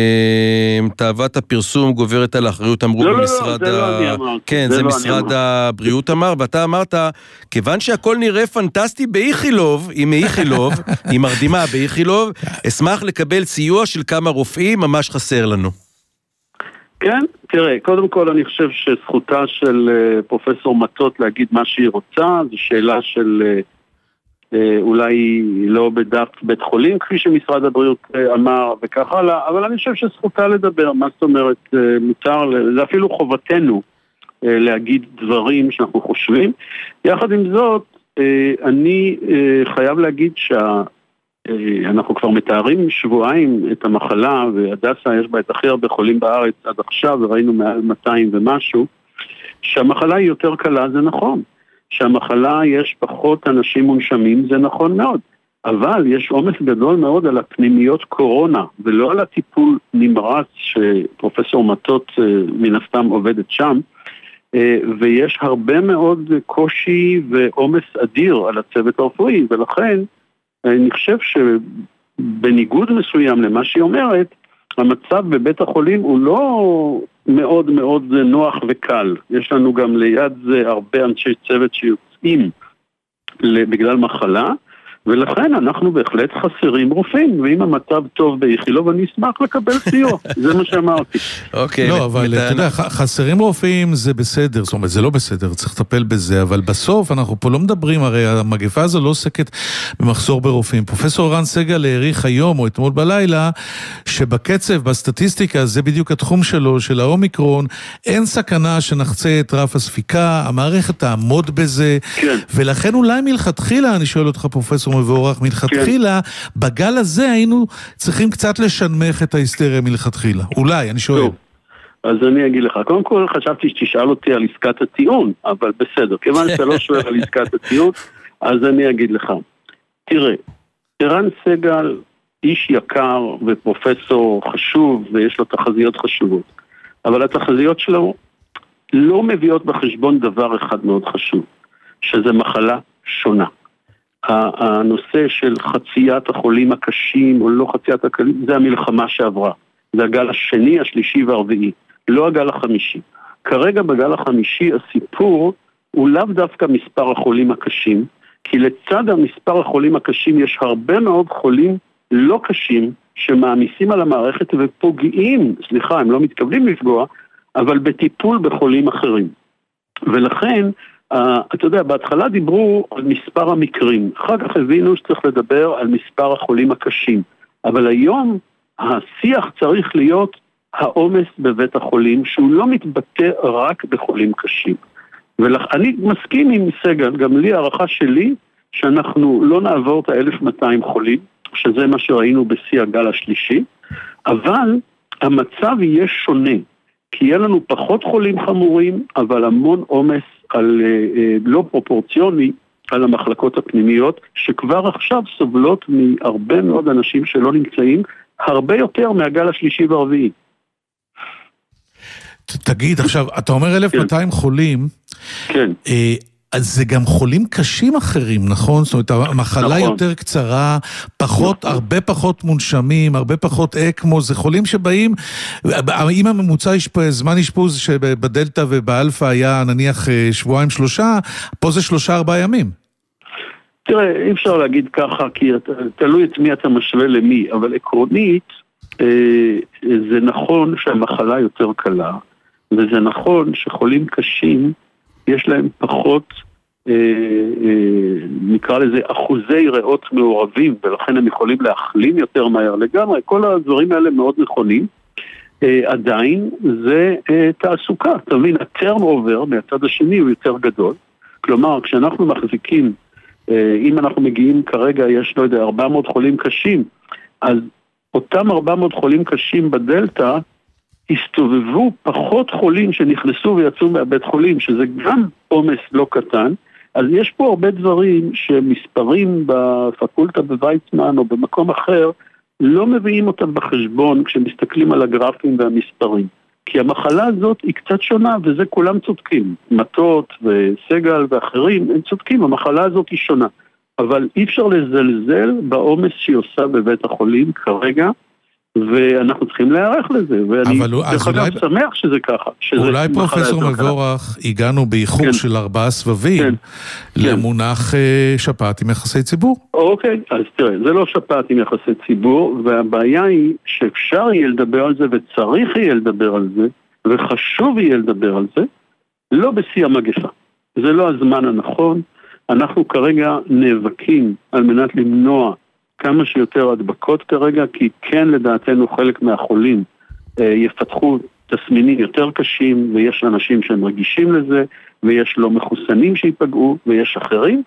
תאוות הפרסום גוברת על האחריות, אמרו במשרד כן, זה משרד הבריאות אמר, ואתה אמרת, כיוון שהכל נראה פנטסטי באיכילוב, עם מרדימה באיכילוב, אשמח לקבל סיוע של כמה רופאים, ממש חסר לנו. כן, תראה, קודם כל אני חושב שזכותה של פרופסור מטות להגיד מה שהיא רוצה, זו שאלה של... אולי לא בדף בית חולים, כפי שמשרד הבריאות אמר וכך הלאה, אבל אני חושב שזכותה לדבר, מה זאת אומרת, מותר, זה אפילו חובתנו להגיד דברים שאנחנו חושבים. יחד עם זאת, אני חייב להגיד שאנחנו כבר מתארים שבועיים את המחלה, והדסה יש בה את הכי הרבה חולים בארץ עד עכשיו, וראינו מעל 200 ומשהו, שהמחלה היא יותר קלה, זה נכון. שהמחלה יש פחות אנשים מונשמים, זה נכון מאוד. אבל יש עומס גדול מאוד על הפנימיות קורונה, ולא על הטיפול נמרץ שפרופסור מטות מן הסתם עובדת שם, ויש הרבה מאוד קושי ועומס אדיר על הצוות הרפואי, ולכן אני חושב שבניגוד מסוים למה שהיא אומרת, המצב בבית החולים הוא לא מאוד מאוד נוח וקל. יש לנו גם ליד זה הרבה אנשי צוות שיוצאים בגלל מחלה, ולכן אנחנו בהחלט חסרים רופאים, ואם המצב טוב באיכילוב, אני אשמח לקבל סיוע. זה מה שאמרתי. אוקיי. לא, אבל אתה יודע, חסרים רופאים זה בסדר, זאת אומרת, זה לא בסדר, צריך לטפל בזה, אבל בסוף אנחנו פה לא מדברים, הרי המגפה הזו לא עוסקת במחסור ברופאים. פרופסור רן סגל העריך היום או אתמול בלילה, שבקצב, בסטטיסטיקה, זה בדיוק התחום שלו, של האומיקרון, אין סכנה שנחצה את רף הספיקה, המערכת תעמוד בזה, כן. ולכן אולי מלכתחילה, אני שואל אותך פרופסור מבורך, מלכתחילה, בגל הזה היינו צריכים קצת לשנמך את ההיסטריה מלכתחילה. אולי, אני שואל. אז אני אגיד לך, קודם כל חשבתי שתשאל אותי על עסקת הטיעון, אבל בסדר, כיוון שאתה לא שואל על עסקת הטיעון, אז אני אגיד לך. תראה, רן סגל, איש יקר ופרופסור חשוב, ויש לו תחזיות חשובות, אבל התחזיות שלו לא מביאות בחשבון דבר אחד מאוד חשוב, שזה מחלה שונה. הנושא של חציית החולים הקשים או לא חציית הקלים, זה המלחמה שעברה. זה הגל השני, השלישי והרביעי, לא הגל החמישי. כרגע בגל החמישי הסיפור הוא לאו דווקא מספר החולים הקשים, כי לצד המספר החולים הקשים יש הרבה מאוד חולים לא קשים שמעמיסים על המערכת ופוגעים, סליחה, הם לא מתכוונים לפגוע, אבל בטיפול בחולים אחרים. ולכן, אתה יודע, בהתחלה דיברו על מספר המקרים, אחר כך הבינו שצריך לדבר על מספר החולים הקשים, אבל היום השיח צריך להיות העומס בבית החולים, שהוא לא מתבטא רק בחולים קשים. ואני מסכים עם סגל, גם לי הערכה שלי, שאנחנו לא נעבור את ה-1200 חולים, שזה מה שראינו בשיא הגל השלישי, אבל המצב יהיה שונה, כי יהיה לנו פחות חולים חמורים, אבל המון עומס על לא פרופורציוני על המחלקות הפנימיות, שכבר עכשיו סובלות מהרבה מאוד אנשים שלא נמצאים, הרבה יותר מהגל השלישי והרביעי. תגיד, עכשיו, אתה אומר 1200 חולים, כן. אז זה גם חולים קשים אחרים, נכון? זאת אומרת, המחלה יותר קצרה, פחות, הרבה פחות מונשמים, הרבה פחות אקמו, זה חולים שבאים, אם הממוצע זמן אשפוז שבדלטה ובאלפא היה נניח 2-3, פה זה 3-4 ימים. תראה, אי אפשר להגיד ככה, כי תלוי את מי אתה משווה למי, אבל עקרונית, זה נכון שהמחלה יותר קלה, וזה נכון שחולים קשים, יש להם פחות, נקרא לזה, אחוזי ריאות מעורבים, ולכן הם יכולים להחלים יותר מהר לגמרי. כל הדברים האלה מאוד נכונים. עדיין זה תעסוקה. אתה מבין, הטרנאובר מהצד השני הוא יותר גדול. כלומר, כשאנחנו מחזיקים, אם אנחנו מגיעים כרגע, יש, לא יודע, 400 חולים קשים, אז אותם 400 חולים קשים בדלטה, הסתובבו פחות חולים שנכנסו ויצאו מהבית חולים, שזה גם עומס לא קטן. אז יש פה הרבה דברים שמספרים בפקולטה בוויצמן או במקום אחר, לא מביאים אותם בחשבון כשמסתכלים על הגרפים והמספרים. כי המחלה הזאת היא קצת שונה, וזה כולם צודקים. מטות וסגל ואחרים, הם צודקים, המחלה הזאת היא שונה. אבל אי אפשר לזלזל בעומס שהיא עושה בבית החולים כרגע, ואנחנו צריכים להיערך לזה, ואני דרך אגב שמח שזה ככה. אולי פרופסור מבורך, הגענו באיחור של 4 סבבים למונח שפעת עם יחסי ציבור. אוקיי, אז תראה, זה לא שפעת עם יחסי ציבור, והבעיה היא שאפשר יהיה לדבר על זה, וצריך יהיה לדבר על זה, וחשוב יהיה לדבר על זה, לא בשיא המגפה. זה לא הזמן הנכון, אנחנו כרגע נאבקים על מנת למנוע כמה שיותר הדבקות כרגע, כי כן לדעתנו חלק מהחולים יפתחו תסמינים יותר קשים, ויש אנשים שהם רגישים לזה, ויש לא מחוסנים שיפגעו, ויש אחרים,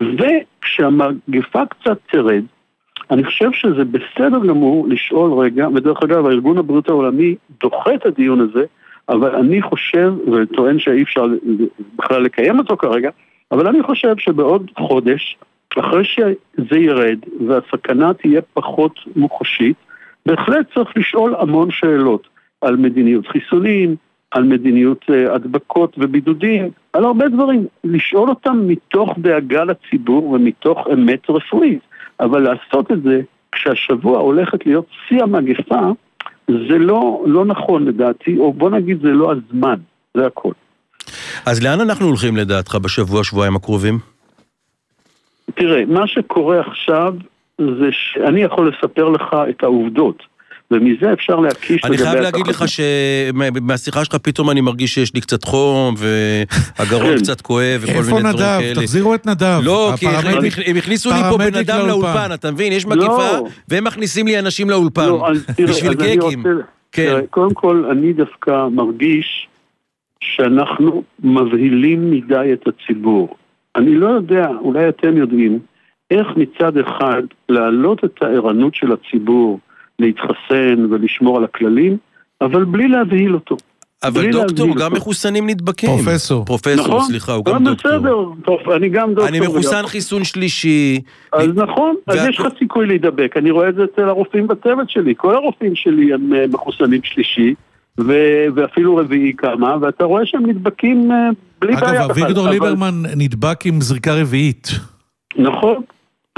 וכשהמגפה קצת תרד, אני חושב שזה בסדר גמור לשאול רגע, ודרך אגב, הארגון הבריאות העולמי דוחה את הדיון הזה, אבל אני חושב, וטוען שאי אפשר בכלל לקיים אותו כרגע, אבל אני חושב שבעוד חודש, אחרי שזה ירד והסכנה תהיה פחות מוחשית, בהחלט צריך לשאול המון שאלות על מדיניות חיסונים, על מדיניות הדבקות ובידודים, על הרבה דברים. לשאול אותם מתוך דאגה לציבור ומתוך אמת רפואית. אבל לעשות את זה כשהשבוע הולכת להיות שיא המגפה, זה לא נכון לדעתי, או בוא נגיד זה לא הזמן, זה הכל. אז לאן אנחנו הולכים לדעתך בשבוע, שבועיים הקרובים? תראה, מה שקורה עכשיו זה שאני יכול לספר לך את העובדות, ומזה אפשר להקיש... אני חייב להגיד לך שמהשיחה שלך פתאום אני מרגיש שיש לי קצת חום, והגרון קצת כואב, וכל מיני דברים כאלה. איפה נדב? תחזירו את נדב. לא, כי הם הכניסו לי פה בן אדם לאולפן, אתה מבין? יש מגפה, והם מכניסים לי אנשים לאולפן. בשביל גגים. קודם כל, אני דווקא מרגיש שאנחנו מבהילים מדי את הציבור. אני לא יודע, אולי אתם יודעים, איך מצד אחד להעלות את הערנות של הציבור, להתחסן ולשמור על הכללים, אבל בלי להבהיל אותו. אבל דוקטור, גם מחוסנים נדבקים. פרופסור, סליחה, הוא גם דוקטור. בסדר, אני גם דוקטור. אני מחוסן חיסון שלישי. אז נכון, אז יש לך סיכוי להידבק. אני רואה את זה אצל הרופאים בצוות שלי. כל הרופאים שלי הם מחוסנים שלישי, ואפילו רביעי כמה, ואתה רואה שהם נדבקים בלי בעיה. אגב, אביגדור ליברמן נדבק עם זריקה רביעית. נכון,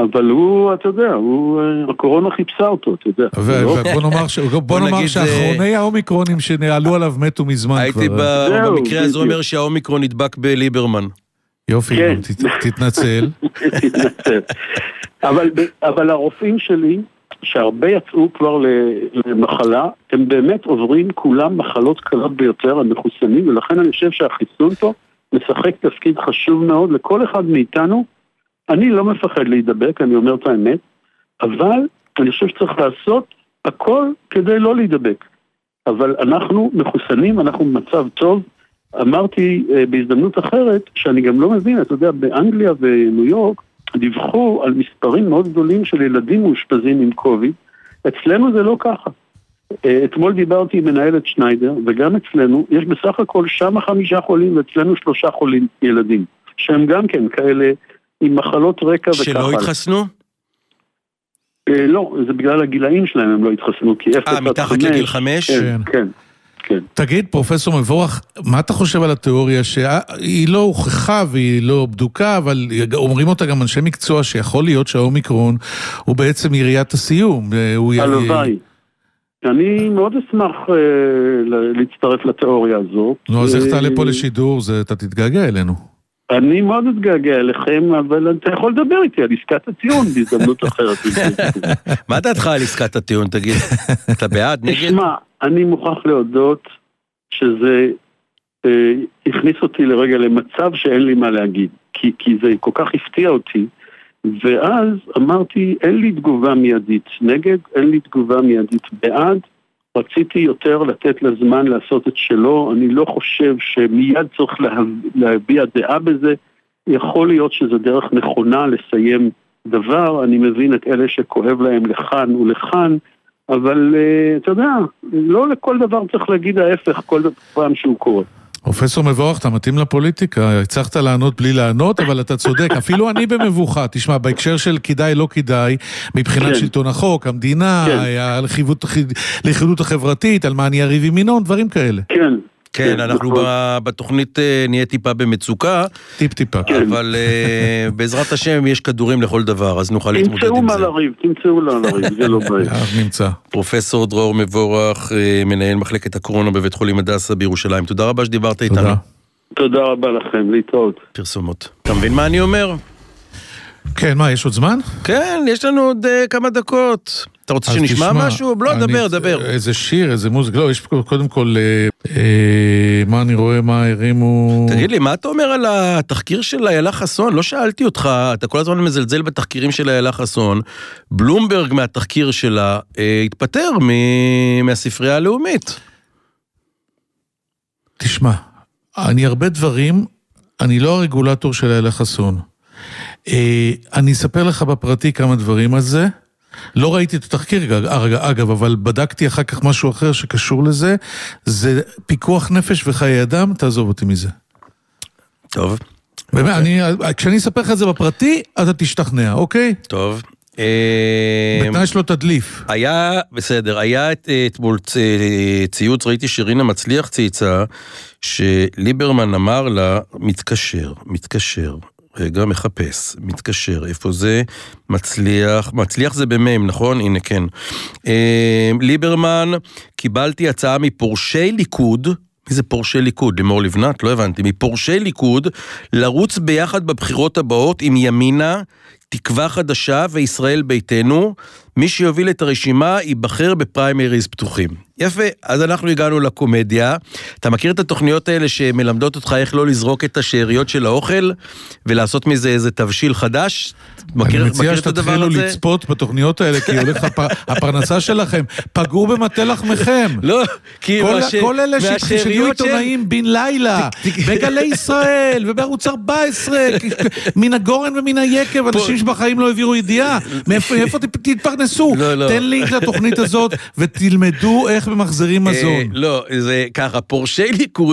אבל הוא, אתה יודע, הקורונה חיפשה אותו, אתה יודע. ובוא נאמר שאחרוני האומיקרונים שנעלו עליו מתו מזמן כבר. הייתי במקרה הזה אומר שהאומיקרון נדבק בליברמן. יופי, תתנצל. תתנצל. אבל הרופאים שלי, שהרבה יצאו כבר למחלה, הם באמת עוברים כולם מחלות קלות ביותר, המחוסנים, ולכן אני חושב שהחיסון פה משחק תפקיד חשוב מאוד לכל אחד מאיתנו. אני לא מפחד להידבק, אני אומר את האמת, אבל אני חושב שצריך לעשות הכל כדי לא להידבק. אבל אנחנו מחוסנים, אנחנו במצב טוב. אמרתי בהזדמנות אחרת, שאני גם לא מבין, אתה יודע, באנגליה וניו יורק, דיווחו על מספרים מאוד גדולים של ילדים מאושפזים עם קוביד. אצלנו זה לא ככה. אתמול דיברתי עם מנהלת שניידר, וגם אצלנו יש בסך הכל שם 5 חולים, ואצלנו 3 חולים ילדים, שהם גם כן כאלה עם מחלות רקע וככה. שלא התחסנו? לא, זה בגלל הגילאים שלהם הם לא התחסנו, כי 0 עד 5. מתחת לגיל 5? כן. תגיד, פרופסור מבורך, מה אתה חושב על התיאוריה שהיא לא הוכחה והיא לא בדוקה, אבל אומרים אותה גם אנשי מקצוע שיכול להיות שהאומיקרון הוא בעצם יריית הסיום. הלוואי. אני מאוד אשמח להצטרף לתיאוריה הזו. נו, אז איך תעלה פה לשידור? אתה תתגעגע אלינו. אני מאוד אתגעגע אליכם, אבל אתה יכול לדבר איתי על עסקת הטיעון בהזדמנות אחרת. מה דעתך על עסקת הטיעון, תגיד? אתה בעד, נגד? תשמע, אני מוכרח להודות שזה הכניס אותי לרגע למצב שאין לי מה להגיד, כי זה כל כך הפתיע אותי, ואז אמרתי, אין לי תגובה מיידית נגד, אין לי תגובה מיידית בעד, רציתי יותר לתת לזמן לעשות את שלו, אני לא חושב שמיד צריך להביע דעה בזה, יכול להיות שזה דרך נכונה לסיים דבר, אני מבין את אלה שכואב להם לכאן ולכאן, אבל אתה יודע, לא לכל דבר צריך להגיד ההפך כל פעם שהוא קורה. פרופסור מבורך, אתה מתאים לפוליטיקה, הצלחת לענות בלי לענות, אבל אתה צודק, אפילו אני במבוכה, תשמע, בהקשר של כדאי לא כדאי, מבחינת שלטון החוק, המדינה, הלכידות החברתית, על מה אני אריב עם מינון, דברים כאלה. כן, אנחנו בתוכנית נהיה טיפה במצוקה, טיפה, אבל בעזרת השם יש כדורים לכל דבר, אז נוכל להתמודד עם זה. תמצאו מה לריב, זה לא בעיה. נמצא. פרופסור דרור מבורך, מנהל מחלקת הקורונה בבית חולים הדסה בירושלים, תודה רבה שדיברת איתנו. תודה רבה לכם, להתראות. פרסומות. אתה מבין מה אני אומר? כן, מה, יש עוד זמן? כן, יש לנו עוד כמה דקות. אתה רוצה שנשמע משהו? לא, דבר. איזה שיר, איזה מוזיק, לא, יש קודם כל, מה אני רואה, מה הרימו... תגיד לי, מה אתה אומר על התחקיר של איילה חסון? לא שאלתי אותך, אתה כל הזמן מזלזל בתחקירים של איילה חסון. בלומברג מהתחקיר שלה התפטר מהספרייה הלאומית. תשמע, אני הרבה דברים, אני לא הרגולטור של איילה חסון. אני אספר לך בפרטי כמה דברים על זה. לא ראיתי את התחקיר, אגב, אבל בדקתי אחר כך משהו אחר שקשור לזה. זה פיקוח נפש וחיי אדם, תעזוב אותי מזה. טוב. באמת, כשאני אספר לך את זה בפרטי, אתה תשתכנע, אוקיי? טוב. בתנאי שלו תדליף. בסדר, היה אתמול ציוץ, ראיתי שרינה מצליח צייצה, שליברמן אמר לה, מתקשר. רגע, מחפש, מתקשר, איפה זה? מצליח זה במיים, נכון? הנה, כן. ליברמן, קיבלתי הצעה מפורשי ליכוד, מי זה פורשי ליכוד? לימור לבנת? לא הבנתי. מפורשי ליכוד, לרוץ ביחד בבחירות הבאות עם ימינה, תקווה חדשה וישראל ביתנו, מי שיוביל את הרשימה ייבחר בפריימריז פתוחים. יפה, אז אנחנו הגענו לקומדיה. אתה מכיר את התוכניות האלה שמלמדות אותך איך לא לזרוק את השאריות של האוכל, ולעשות מזה איזה תבשיל חדש? אני מציע שתתחילו לצפות בתוכניות האלה, כי הולך הפרנסה שלכם. פגעו במטה לחמכם. לא, כי כל אלה שחשדו עיתונאים בן לילה, בגלי ישראל, ובערוץ 14, מן הגורן ומן היקב, אנשים שבחיים לא העבירו ידיעה. מאיפה תתפרנסו? תתפרנסו. תן לינק לתוכנית הזאת, ותלמדו איך ממחזרים מזון. לא, זה ככה, פורשי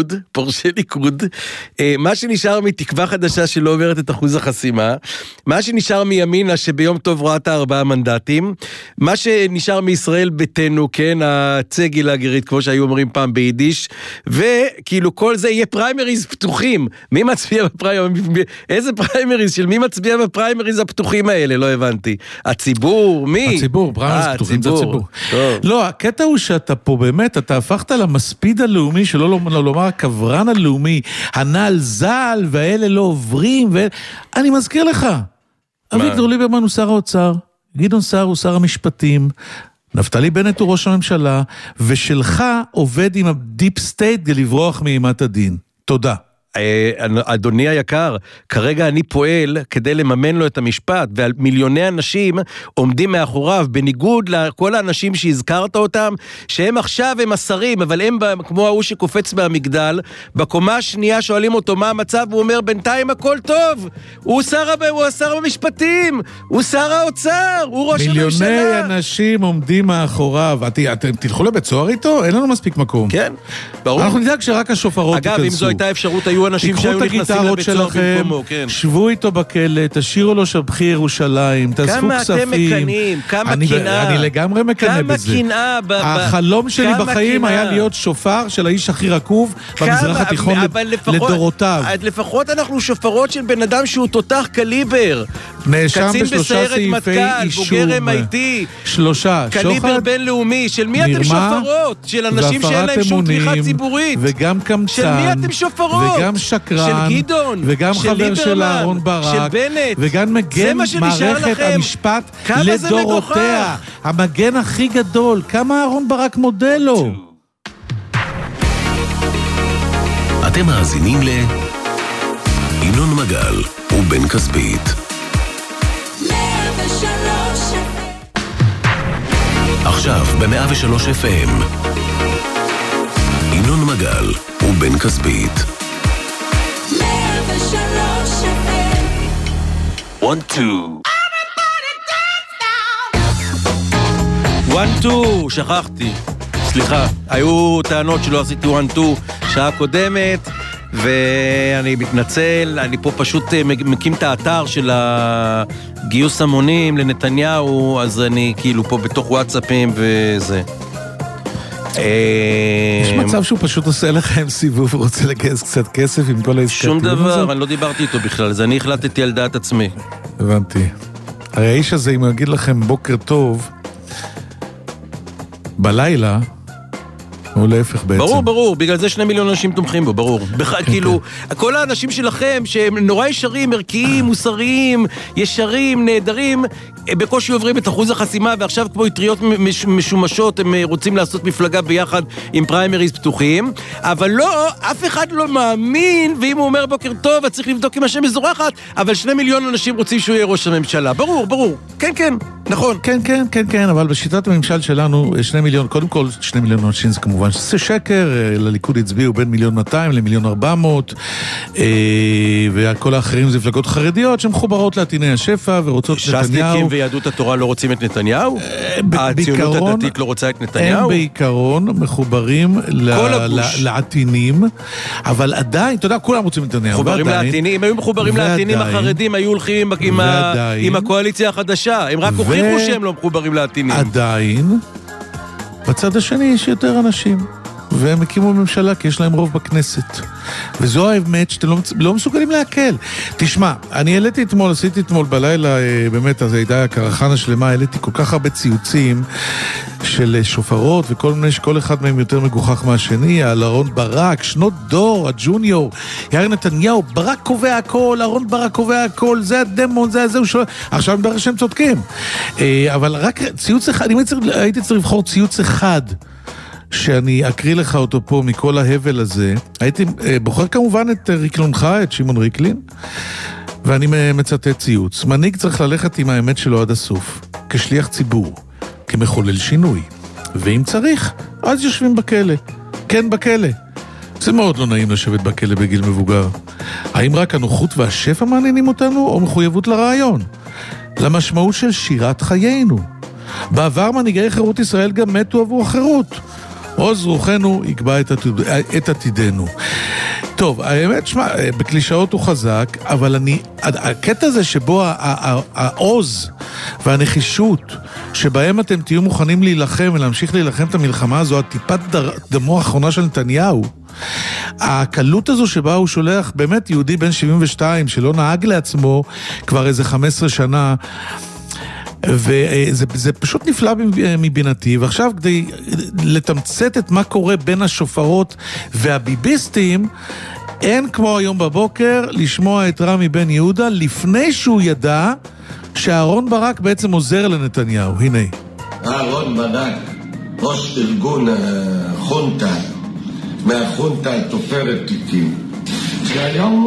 ליכוד, מה שנשאר מתקווה חדשה שלא עוברת את אחוז החסימה, מה שנשאר מימינה שביום טוב ראתה 4 מנדטים, מה שנשאר מישראל ביתנו, כן, הצגי הגרית, כמו שהיו אומרים פעם ביידיש, וכאילו כל זה יהיה פריימריז פתוחים. מי מצביע בפריימריז? איזה פריימריז? של מי מצביע בפריימריז הפתוחים האלה? לא הבנתי. הציבור? מי? הציבור, פריימריז פתוחים זה הציבור. לא, הקטע הוא שאתה פה באמת, אתה הפכת למספיד הלאומי, שלא לומר הקברן הלאומי, הנעל זל, והאלה לא עוברים, אני מזכיר לך, אביגדור ליברמן הוא שר האוצר, גדעון סער הוא שר המשפטים, נפתלי בנט הוא ראש הממשלה, ושלך עובד עם הדיפ סטייט לברוח מאימת הדין. תודה. אדוני היקר, כרגע אני פועל כדי לממן לו את המשפט, ומיליוני אנשים עומדים מאחוריו, בניגוד לכל האנשים שהזכרת אותם, שהם עכשיו הם השרים, אבל הם כמו ההוא שקופץ מהמגדל, בקומה השנייה שואלים אותו מה המצב, הוא אומר בינתיים הכל טוב, הוא שר המשפטים, הוא שר האוצר, הוא ראש הממשלה. מיליוני אנשים עומדים מאחוריו, אתם תלכו לבית סוהר איתו? אין לנו מספיק מקום. כן, ברור. אנחנו נדאג שרק השופרות ייכנסו. אגב, אם זו הייתה אפשרות, היו אנשים שהיו נכנסים לבית סוהר במקומו, כן. שבו איתו בכלא, תשאירו לו שבחי ירושלים, תאספו כספים. כמה אתם מקנים, כמה קנאה. אני לגמרי מקנה בזה. כמה קנאה. החלום שלי בחיים היה להיות שופר של האיש הכי רקוב במזרח התיכון לדורותיו. לפחות אנחנו שופרות של בן אדם שהוא תותח קליבר. נאשם קצין בשלושה בסיירת סעיפי מטכ"ל, אישום. בוגר MIT. 3. קליבר בינלאומי. של מי אתם שופרות? של אנשים שאין להם שום תמיכה ציבורית. וגם קמצן. של מי אתם שופרות? וגם שקרן. של גדעון. וגם חבר של אהרון ברק. של בנט. וגם מגן מערכת המשפט לדורותיה. המגן הכי גדול. כמה אהרון ברק מודה לו? אתם מאזינים ינון מגל ובן כספית. עכשיו ב-103 FM ינון מגל ובן כספית. 1, 2 1, 2, שכחתי. סליחה, היו טענות שלא עשיתי 1, 2 שעה קודמת, ואני מתנצל, אני פה פשוט מקים את האתר של הגיוס המונים לנתניהו, אז אני כאילו פה בתוך וואטסאפים וזה. יש מצב שהוא פשוט עושה לכם סיבוב ורוצה לגייס קצת כסף עם כל העסקת. שום דבר, אני לא דיברתי איתו בכלל, אז אני החלטתי על דעת עצמי. הבנתי. הרי האיש הזה, אם הוא יגיד לכם בוקר טוב, בלילה, הוא להפך בעצם. ברור, בגלל זה 2 מיליון אנשים תומכים בו, ברור. כאילו, כל האנשים שלכם, שהם נורא ישרים, ערכיים, מוסריים, ישרים, נהדרים, בקושי עוברים את אחוז החסימה, ועכשיו כמו יטריות משומשות, הם רוצים לעשות מפלגה ביחד עם פריימריז פתוחים, אבל לא, אף אחד לא מאמין, ואם הוא אומר בוקר טוב, אז צריך לבדוק עם השם מזורחת, אבל 2 מיליון אנשים רוצים שהוא יהיה ראש הממשלה. ברור. כן, נכון. כן, אבל בשיטת הממשל שלנו, 2 מיליון, קודם כל 2 מיליון אנשים זה כמובן שזה שקר, לליכוד הצביעו בין 1,200,000 ל1,400,000, וכל האחרים זה מפלגות חרדיות שמחוברות לעטיני השפע ורוצות נתניהו. ש"סניקים ויהדות התורה לא רוצים את נתניהו? הציונות הדתית לא רוצה את נתניהו? הם בעיקרון מחוברים לעטינים, אבל עדיין, אתה יודע, כולם רוצים את נתניהו. מחוברים לעטינים, אם היו מחוברים לעטינים החרדים, היו הולכים עם הקואליציה החדשה, הם רק הוכיחו שהם לא מחוברים לעטינים. עדיין, בצד השני יש יותר אנשים, והם הקימו ממשלה כי יש להם רוב בכנסת. וזו האמת שאתם לא מסוגלים להקל. תשמע, אני עשיתי אתמול בלילה, באמת, אז הייתה הקרחנה שלמה, העליתי כל כך הרבה ציוצים של שופרות וכל מיני, שכל אחד מהם יותר מגוחך מהשני, על אהרון ברק, שנות דור, הג'וניור, יאיר נתניהו, ברק קובע הכל, אהרון ברק קובע הכל, זה הדמון, זה הוא שלו. עכשיו אני מדבר שהם צודקים. אבל רק ציוץ אחד, הייתי צריך לבחור ציוץ אחד, שאני אקריא לך אותו פה מכל ההבל הזה. הייתי בוחר כמובן את ריקלונך, את שמעון ריקלין, ואני מצטט ציוץ. מנהיג צריך ללכת עם האמת שלו עד הסוף, כשליח ציבור, כמחולל שינוי, ואם צריך, אז יושבים בכלא. כן, בכלא. זה מאוד לא נעים לשבת בכלא בגיל מבוגר. האם רק הנוחות והשפע מעניינים אותנו, או מחויבות לרעיון? למשמעות של שירת חיינו. בעבר מנהיגי חירות ישראל גם מתו עבור החירות. עוז רוחנו יקבע את עתידנו. טוב, האמת, שמה, בקלישאות הוא חזק, אבל הקטע הזה שבו העוז והנחישות, שבהם אתם תהיו מוכנים להילחם ולהמשיך להילחם את המלחמה הזו, הטיפת דמו האחרונה של נתניהו, הקלות הזו שבה הוא שולח באמת יהודי בן 72 שלא נהג לעצמו כבר איזה 15 שנה, וזה פשוט נפלא מבינתי. ועכשיו כדי לתמצת את מה קורה בין השופרות והביביסטים, אין כמו היום בבוקר לשמוע את רמי בן יהודה לפני שהוא ידע שאהרון ברק בעצם עוזר לנתניהו. הנה אהרון ברק, ראש ארגון חונטה, מהחונטה תופרת תיקים, שהיום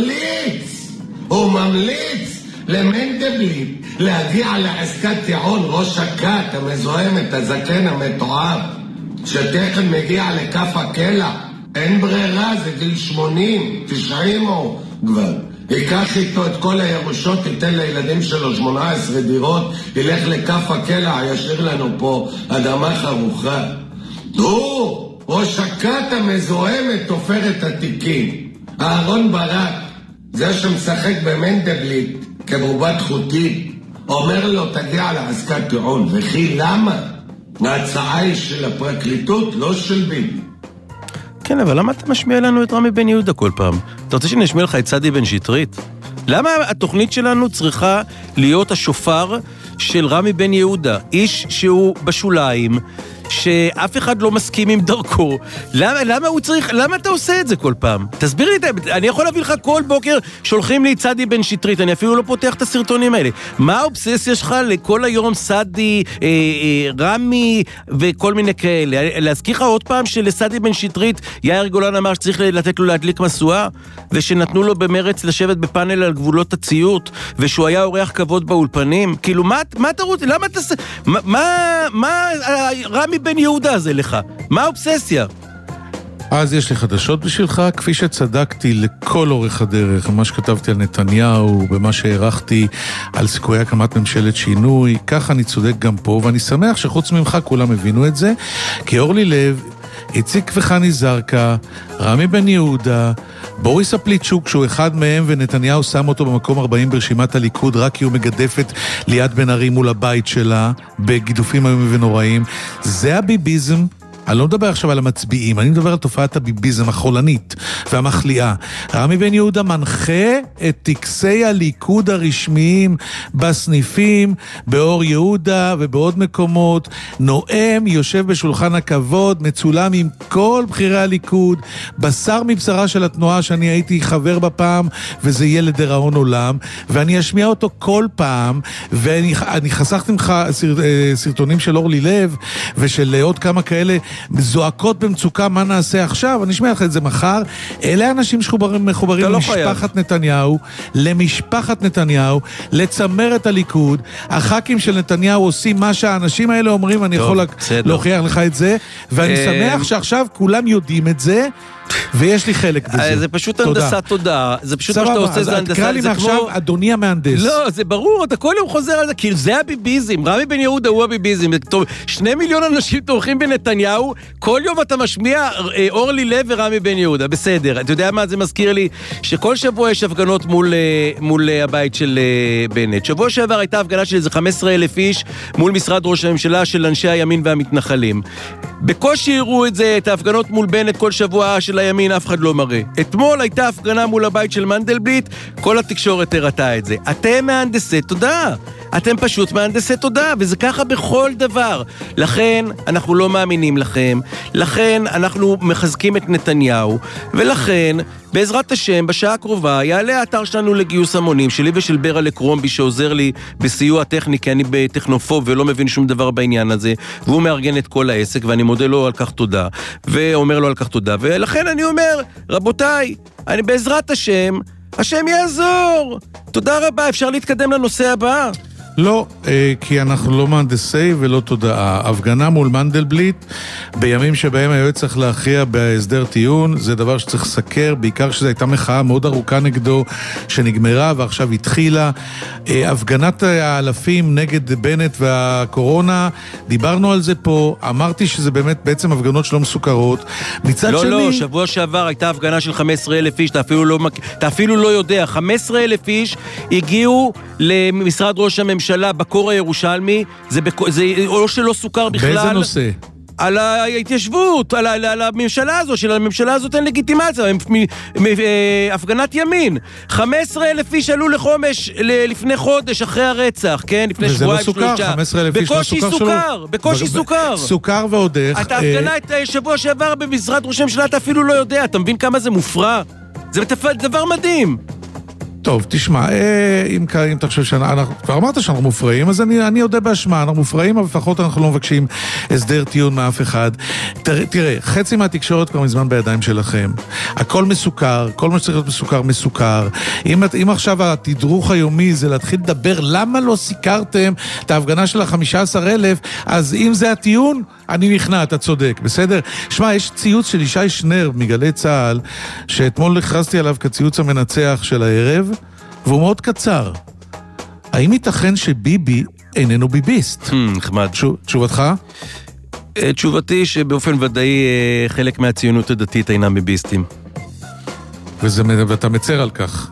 הוא ממליץ למנדלבליט להגיע לעסקת טיעון ראש הכת המזוהמת, הזקן המתועב, שתכף מגיע לכף הקלע. אין ברירה, זה גיל 80, 90 או כבר. ייקח איתו את כל הירושות, ייתן לילדים שלו 18 דירות, ילך לכף הקלע, ישאיר לנו פה אדמה חרוכה. הוא, ראש הכת המזוהמת, תופר את התיקים. אהרון ברק, זה שמשחק במנדלבליט כבובת חוטי, אומר לו תגיע לעסקת טיעון. וכי למה? ההצעה היא של הפרקליטות, לא של ביבי. כן, אבל למה אתה משמיע לנו את רמי בן יהודה כל פעם? אתה רוצה שנשמיע לך את סעדי בן שטרית? למה התוכנית שלנו צריכה להיות השופר של רמי בן יהודה? איש שהוא בשוליים, שאף אחד לא מסכים עם דרכו. למה הוא צריך, למה אתה עושה את זה כל פעם? תסביר לי, אני יכול להביא לך כל בוקר שולחים לי סעדי בן שטרית, אני אפילו לא פותח את הסרטונים האלה. מה האובססיה שלך לכל היום סעדי, רמי וכל מיני כאלה? להזכיר לך עוד פעם שלסעדי בן שטרית יאיר גולן אמר שצריך לתת לו להדליק מסועה, ושנתנו לו במרץ לשבת בפאנל על גבולות הציות, ושהוא היה אורח כבוד באולפנים. כאילו, מה אתה רוצה? למה אתה... מה רמי בן יהודה הזה לך? מה האובססיה? אז יש לי חדשות בשבילך, כפי שצדקתי לכל אורך הדרך, מה שכתבתי על נתניהו, במה שהערכתי על סיכויי הקמת ממשלת שינוי, ככה אני צודק גם פה, ואני שמח שחוץ ממך כולם הבינו את זה, כי אורלי לב, איציק וחני זרקה, רמי בן יהודה, בוריס הפליטשוק, שהוא אחד מהם, ונתניהו שם אותו במקום 40 ברשימת הליכוד, רק כי הוא מגדפת ליד בן ארי מול הבית שלה, בגידופים איומים ונוראים. זה הביביזם. אני לא מדבר עכשיו על המצביעים, אני מדבר על תופעת הביביזם החולנית והמחליאה. רמי בן יהודה מנחה את טקסי הליכוד הרשמיים בסניפים, באור יהודה ובעוד מקומות, נואם, יושב בשולחן הכבוד, מצולם עם כל בחירי הליכוד, בשר מבשרה של התנועה שאני הייתי חבר בפעם, וזה יהיה לדיראון עולם, ואני אשמיע אותו כל פעם, ואני חסכתי ממך סרטונים של אורלי לב, ושל עוד כמה כאלה, זועקות במצוקה, מה נעשה עכשיו? אני אשמע לך את זה מחר. אלה אנשים מחוברים למשפחת נתניהו, למשפחת נתניהו, לצמרת הליכוד. הח"כים של נתניהו עושים מה שהאנשים האלה אומרים, אני יכול להוכיח לך את זה, ואני שמח שעכשיו כולם יודעים את זה, ויש לי חלק בזה. זה פשוט הנדסת תודעה. זה פשוט מה שאתה עושה, זה הנדסת. תקרא לי מעכשיו, אדוני המהנדס. לא, זה ברור, אתה כל יום חוזר על זה, כאילו זה הביביזם. רמי בן יהודה הוא הביביזם. 2 מיליון אנשים תומכים בנתניהו, כל יום אתה משמיע אורלי לב ורמי בן יהודה. בסדר, אתה יודע מה זה מזכיר לי? שכל שבוע יש הפגנות מול הבית של בנט. שבוע שעבר הייתה הפגנה של איזה 15,000 איש מול משרד ראש הממשלה של אנשי הימין והמתנחלים. בקושי יראו את זה, את ההפגנות מול בנט כל שבוע של הימין, אף אחד לא מראה. אתמול הייתה הפגנה מול הבית של מנדלבליט, כל התקשורת הראתה את זה. אתם מהנדסי תודעה. אתם פשוט מהנדסי תודעה, וזה ככה בכל דבר. לכן אנחנו לא מאמינים לכם, לכן אנחנו מחזקים את נתניהו, ולכן בעזרת השם בשעה הקרובה יעלה האתר שלנו לגיוס המונים, שלי ושל ברה לקרומבי שעוזר לי בסיוע טכני, כי אני בטכנופוב ולא מבין שום דבר בעניין הזה, והוא מארגן את כל העסק, ואני מודה לו על כך תודה, ואומר לו על כך תודה, ולכן אני אומר, רבותיי, אני בעזרת השם, השם יעזור. תודה רבה, אפשר להתקדם לנושא הבא. לא, כי אנחנו לא מהנדסי ולא תודעה. הפגנה מול מנדלבליט, בימים שבהם היועץ צריך להכריע בהסדר טיעון, זה דבר שצריך לסקר, בעיקר שזו הייתה מחאה מאוד ארוכה נגדו, שנגמרה ועכשיו התחילה. הפגנת האלפים נגד בנט והקורונה, דיברנו על זה פה, אמרתי שזה באמת בעצם הפגנות שלא מסוכרות. מצד לא, שני... לא, שבוע שעבר הייתה הפגנה של 15,000 איש, אתה אפילו לא יודע, 15,000 איש הגיעו למשרד ראש הממשלה בקור הירושלמי, זה או שלא סוכר בכלל. באיזה נושא? על ההתיישבות, על הממשלה הזו, של הממשלה הזאת אין לגיטימציה, הפגנת ימין. 15,000 איש עלו לחומש לפני חודש אחרי הרצח, כן? לפני שבועיים, שלושה. וזה לא סוכר, 15,000 איש לא סוכר. בקושי סוכר. סוכר ועוד איך. אתה הפגנה את שבוע שעבר במשרד ראש הממשלה, אתה אפילו לא יודע, אתה מבין כמה זה מופרע? זה דבר מדהים. טוב, תשמע, אם אתה חושב שאנחנו, כבר אמרת שאנחנו מופרעים, אז אני יודע באשמה, אנחנו מופרעים, אבל לפחות אנחנו לא מבקשים הסדר טיעון מאף אחד. תראה, חצי מהתקשורת כבר מזמן בידיים שלכם. הכל מסוכר, כל מה שצריך להיות מסוכר, מסוכר. אם עכשיו התדרוך היומי זה להתחיל לדבר, למה לא סיקרתם את ההפגנה של ה-15,000, אז אם זה הטיעון, אני נכנע, אתה צודק, בסדר? שמע, יש ציוץ של ישי שנר מגלי צהל, שאתמול הכרזתי עליו כציוץ המנצח של הערב, והוא מאוד קצר. האם ייתכן שביבי איננו ביביסט? נחמד. תשובתך? תשובתי שבאופן ודאי חלק מהציונות הדתית אינם ביביסטים. ואתה מצר על כך.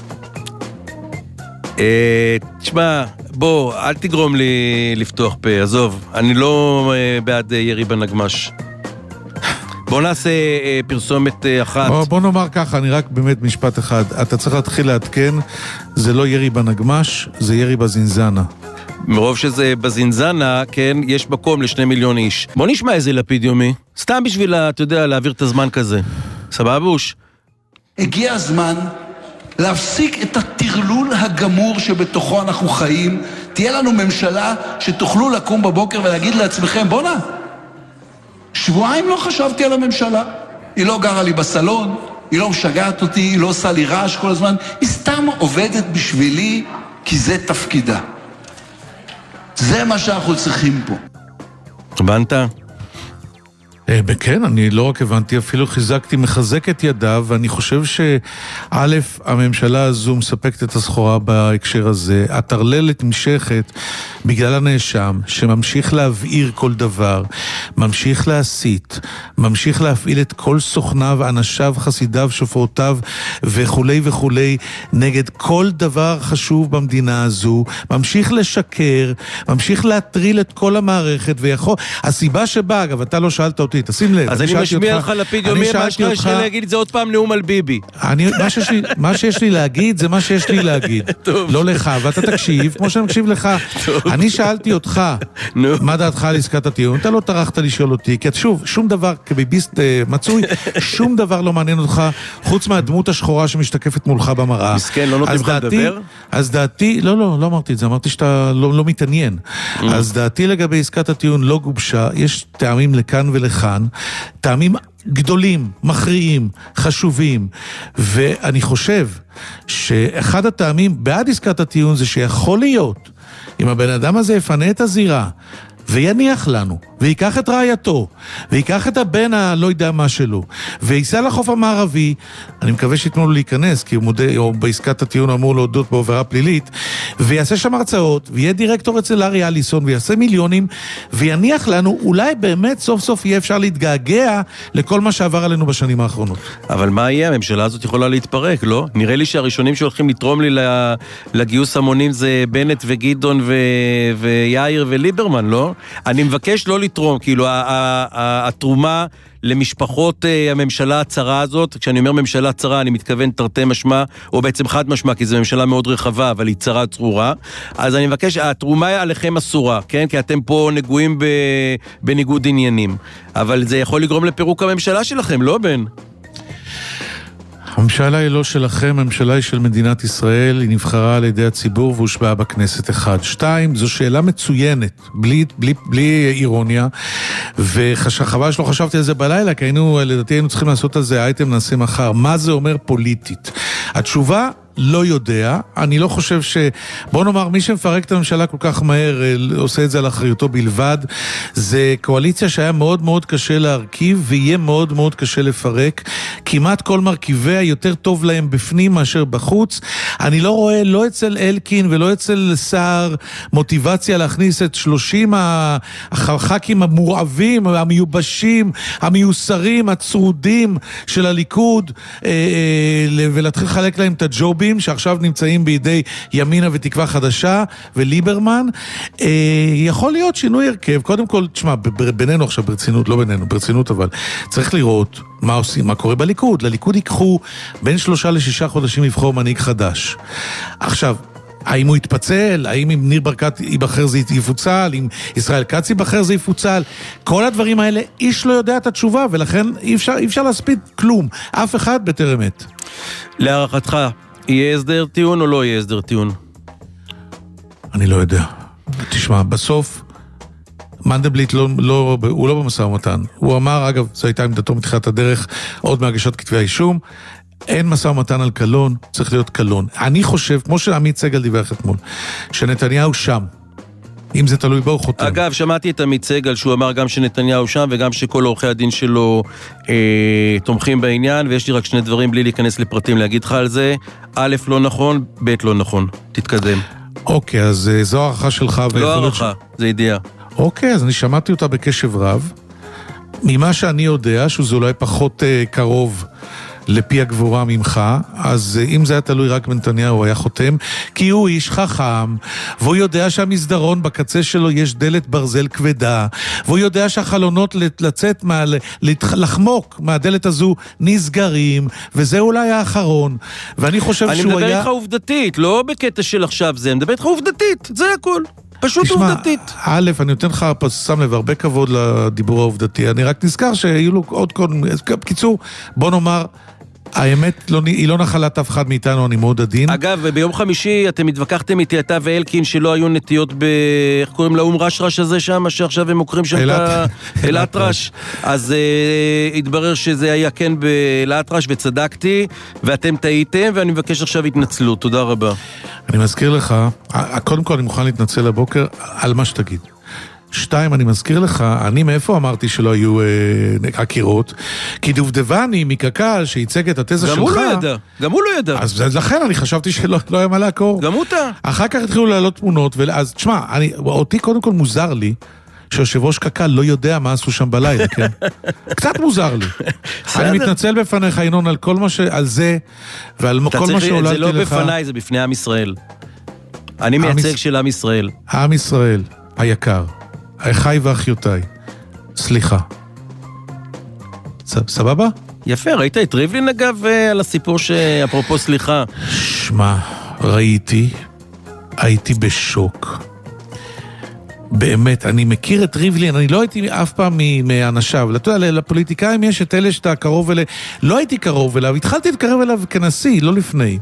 תשמע, בוא, אל תגרום לי לפתוח פה, עזוב, אני לא בעד ירי בנגמש. בוא נעשה פרסומת אחת. בוא נאמר ככה, אני רק באמת משפט אחד. אתה צריך להתחיל לעדכן, זה לא ירי בנגמש, זה ירי בזינזנה. מרוב שזה בזינזנה, כן, יש מקום ל2 מיליון איש. בוא נשמע איזה לפיד יומי. סתם בשביל, אתה יודע, להעביר את הזמן כזה. סבבוש? הגיע הזמן להפסיק את הטרלול הגמור שבתוכו אנחנו חיים. תהיה לנו ממשלה שתוכלו לקום בבוקר ולהגיד לעצמכם, בונה, שבועיים לא חשבתי על הממשלה. היא לא גרה לי בסלון, היא לא משגעת אותי, היא לא עושה לי רעש כל הזמן, היא סתם עובדת בשבילי, כי זה תפקידה. זה מה שאנחנו צריכים פה. הבנת? כן, אני לא רק הבנתי, אפילו מחזק את ידיו, ואני חושב שא', הממשלה הזו מספקת את הסחורה בהקשר הזה. הטרללת נמשכת בגלל הנאשם, שממשיך להבעיר כל דבר, ממשיך להסית, ממשיך להפעיל את כל סוכניו, אנשיו, חסידיו, שופרותיו וכו' וכו', נגד כל דבר חשוב במדינה הזו, ממשיך לשקר, ממשיך להטריל את כל המערכת, הסיבה שבה, אגב, אתה לא שאלת אותי, תשים לב. אז אני משמיע לך לפיד יומי, מה שיש לי להגיד, זה עוד פעם נאום על ביבי. מה שיש לי להגיד, זה מה שיש לי להגיד. לא לך, ואתה תקשיב, כמו שאני מקשיב לך. אני שאלתי אותך, מה דעתך על עסקת הטיעון? אתה לא טרחת לשאול אותי, כי שוב, שום דבר, כביביסט מצוי, שום דבר לא מעניין אותך, חוץ מהדמות השחורה שמשתקפת מולך במראה. מסכן, לא נותנים לך לדבר? אז דעתי, לא אמרתי את זה, אמרתי שאתה לא מתעניין. אז דעתי לגבי עסקת הטיעון לא גובשה, יש טעמים לכאן ולכאן, טעמים גדולים, מכריעים, חשובים, ואני חושב שאחד הטעמים בעד עסקת הטיעון זה שיכול להיות, אם הבן אדם הזה יפנה את הזירה, ויניח לנו, ויקח את רעייתו, ויקח את הבן הלא יודע מה שלו, וייסע לחוף המערבי, אני מקווה שיתנו לו להיכנס, כי הוא מודה, או בעסקת הטיעון אמור להודות בעבירה פלילית, ויעשה שם הרצאות, ויהיה דירקטור אצל ארי אליסון, ויעשה מיליונים, ויניח לנו, אולי באמת סוף סוף יהיה אפשר להתגעגע לכל מה שעבר עלינו בשנים האחרונות. אבל מה יהיה? הממשלה הזאת יכולה להתפרק, לא? נראה לי שהראשונים שהולכים לתרום לי לגיוס המונים זה בנט וגדעון ויאיר וליברמן, לא? אני מבקש לא לתרום, כאילו התרומה למשפחות הממשלה הצרה הזאת, כשאני אומר ממשלה צרה אני מתכוון תרתי משמע, או בעצם חד משמע, כי זו ממשלה מאוד רחבה, אבל היא צרה צרורה, אז אני מבקש, התרומה עליכם אסורה, כן? כי אתם פה נגועים בניגוד עניינים, אבל זה יכול לגרום לפירוק הממשלה שלכם, לא בן? הממשלה היא לא שלכם, הממשלה היא של מדינת ישראל, היא נבחרה על ידי הציבור והושבעה בכנסת 1. 2, זו שאלה מצוינת, בלי אירוניה, וחבל שלא חשבתי על זה בלילה, כי לדעתי היינו צריכים לעשות על זה אייטם, נעשה מחר. מה זה אומר פוליטית? התשובה לא יודע, אני לא חושב בוא נאמר, מי שמפרק את הממשלה כל כך מהר, עושה את זה על אחריותו בלבד, זה קואליציה שהיה מאוד מאוד קשה להרכיב, ויהיה מאוד מאוד קשה לפרק, כמעט כל מרכיביה יותר טוב להם בפנים מאשר בחוץ, אני לא רואה, לא אצל אלקין ולא אצל סער, מוטיבציה להכניס את 30 הח"כים המורעבים, המיובשים, המיוסרים, הצרודים של הליכוד, ולהתחיל לחלק להם את הג'ובים, שעכשיו נמצאים בידי ימינה ותקווה חדשה, וליברמן. יכול להיות שינוי הרכב. קודם כל, תשמע, בינינו עכשיו ברצינות, לא בינינו, ברצינות, אבל צריך לראות מה עושים, מה קורה בליכוד. לליכוד ייקחו בין 3 ל6 חודשים לבחור מנהיג חדש. עכשיו, האם הוא יתפצל? האם אם ניר ברקת ייבחר זה יפוצל? אם ישראל כץ ייבחר זה יפוצל? כל הדברים האלה, איש לא יודע את התשובה, ולכן אי אפשר להספיד כלום. אף אחד בטרם מת. להערכתך, יהיה הסדר טיעון או לא יהיה הסדר טיעון? אני לא יודע. תשמע, בסוף, מנדלבליט הוא לא במשא ומתן. הוא אמר, אגב, זו הייתה עמדתו מתחילת הדרך, עוד מהגשת כתבי האישום, אין משא ומתן על קלון, צריך להיות קלון. אני חושב, כמו שעמית סגל דיווח אתמול, שנתניהו שם. אם זה תלוי בו, הוא חותם. אגב, שמעתי את עמית סגל שהוא אמר גם שנתניהו שם, וגם שכל עורכי הדין שלו תומכים בעניין, ויש לי רק 2 דברים בלי להיכנס לפרטים להגיד לך על זה. א', לא נכון, ב', לא נכון. תתקדם. אוקיי, אז זו הערכה שלך. לא הערכה, זה ידיעה. אוקיי, אז אני שמעתי אותה בקשב רב. ממה שאני יודע, שזה אולי פחות קרוב לפי הגבורה ממך, אז אם זה היה תלוי רק בנתניהו, הוא היה חותם, כי הוא איש חכם, והוא יודע שהמסדרון בקצה שלו יש דלת ברזל כבדה, והוא יודע שהחלונות לצאת, לחמוק מהדלת הזו נסגרים, וזה אולי האחרון, ואני חושב שהוא היה... אני מדבר איתך עובדתית, לא בקטע של עכשיו זה, אני מדבר איתך עובדתית, זה הכל. פשוט עובדתית. א', אני נותן לך, שם לב, הרבה כבוד לדיבור העובדתי. אני רק נזכר שהיו לו עוד קודם, בקיצור, בוא נאמר, האמת היא לא נחלת אף אחד מאיתנו, אני מאוד עדין. אגב, ביום חמישי אתם התווכחתם איתי, אתה ואלקין, שלא היו נטיות איך קוראים לאום רש הזה שם, שעכשיו הם מוכרים שם את אלת רש. אז התברר שזה היה כן באלת רש, וצדקתי, ואתם טעיתם, ואני מבקש עכשיו התנצלות. תודה רבה. אני מזכיר לך, קודם כל אני מוכן להתנצל הבוקר על מה שתגיד. 2, אני מזכיר לך, אני מאיפה אמרתי שלא היו עקירות? כי דובדבני מקק"ל שייצג את התזה שלך... גם הוא לא ידע. אז לכן אני חשבתי שלא היה מה לעקור. גם הוא טעה. אחר כך התחילו לעלות תמונות, אז תשמע, אותי קודם כל מוזר לי, שיושב ראש קק"ל לא יודע מה עשו שם בלילה, כן? קצת מוזר לי. אני מתנצל בפניך, ינון, על כל מה על זה, ועל כל מה שעוללתי לך. זה לא בפניי, זה בפני עם ישראל. אני מייצג של עם ישראל. עם ישראל, היקר. אחי ואחיותיי, סליחה. סבבה? יפה, ראית את ריבלין אגב על הסיפור שאפרופו סליחה. שמע, הייתי בשוק. באמת, אני מכיר את ריבלין, אני לא הייתי אף פעם מאנשיו. אתה יודע, לפוליטיקאים יש את אלה שאתה קרוב אליהם. לא הייתי קרוב אליו, התחלתי להתקרב אליו כנשיא, לא לפני.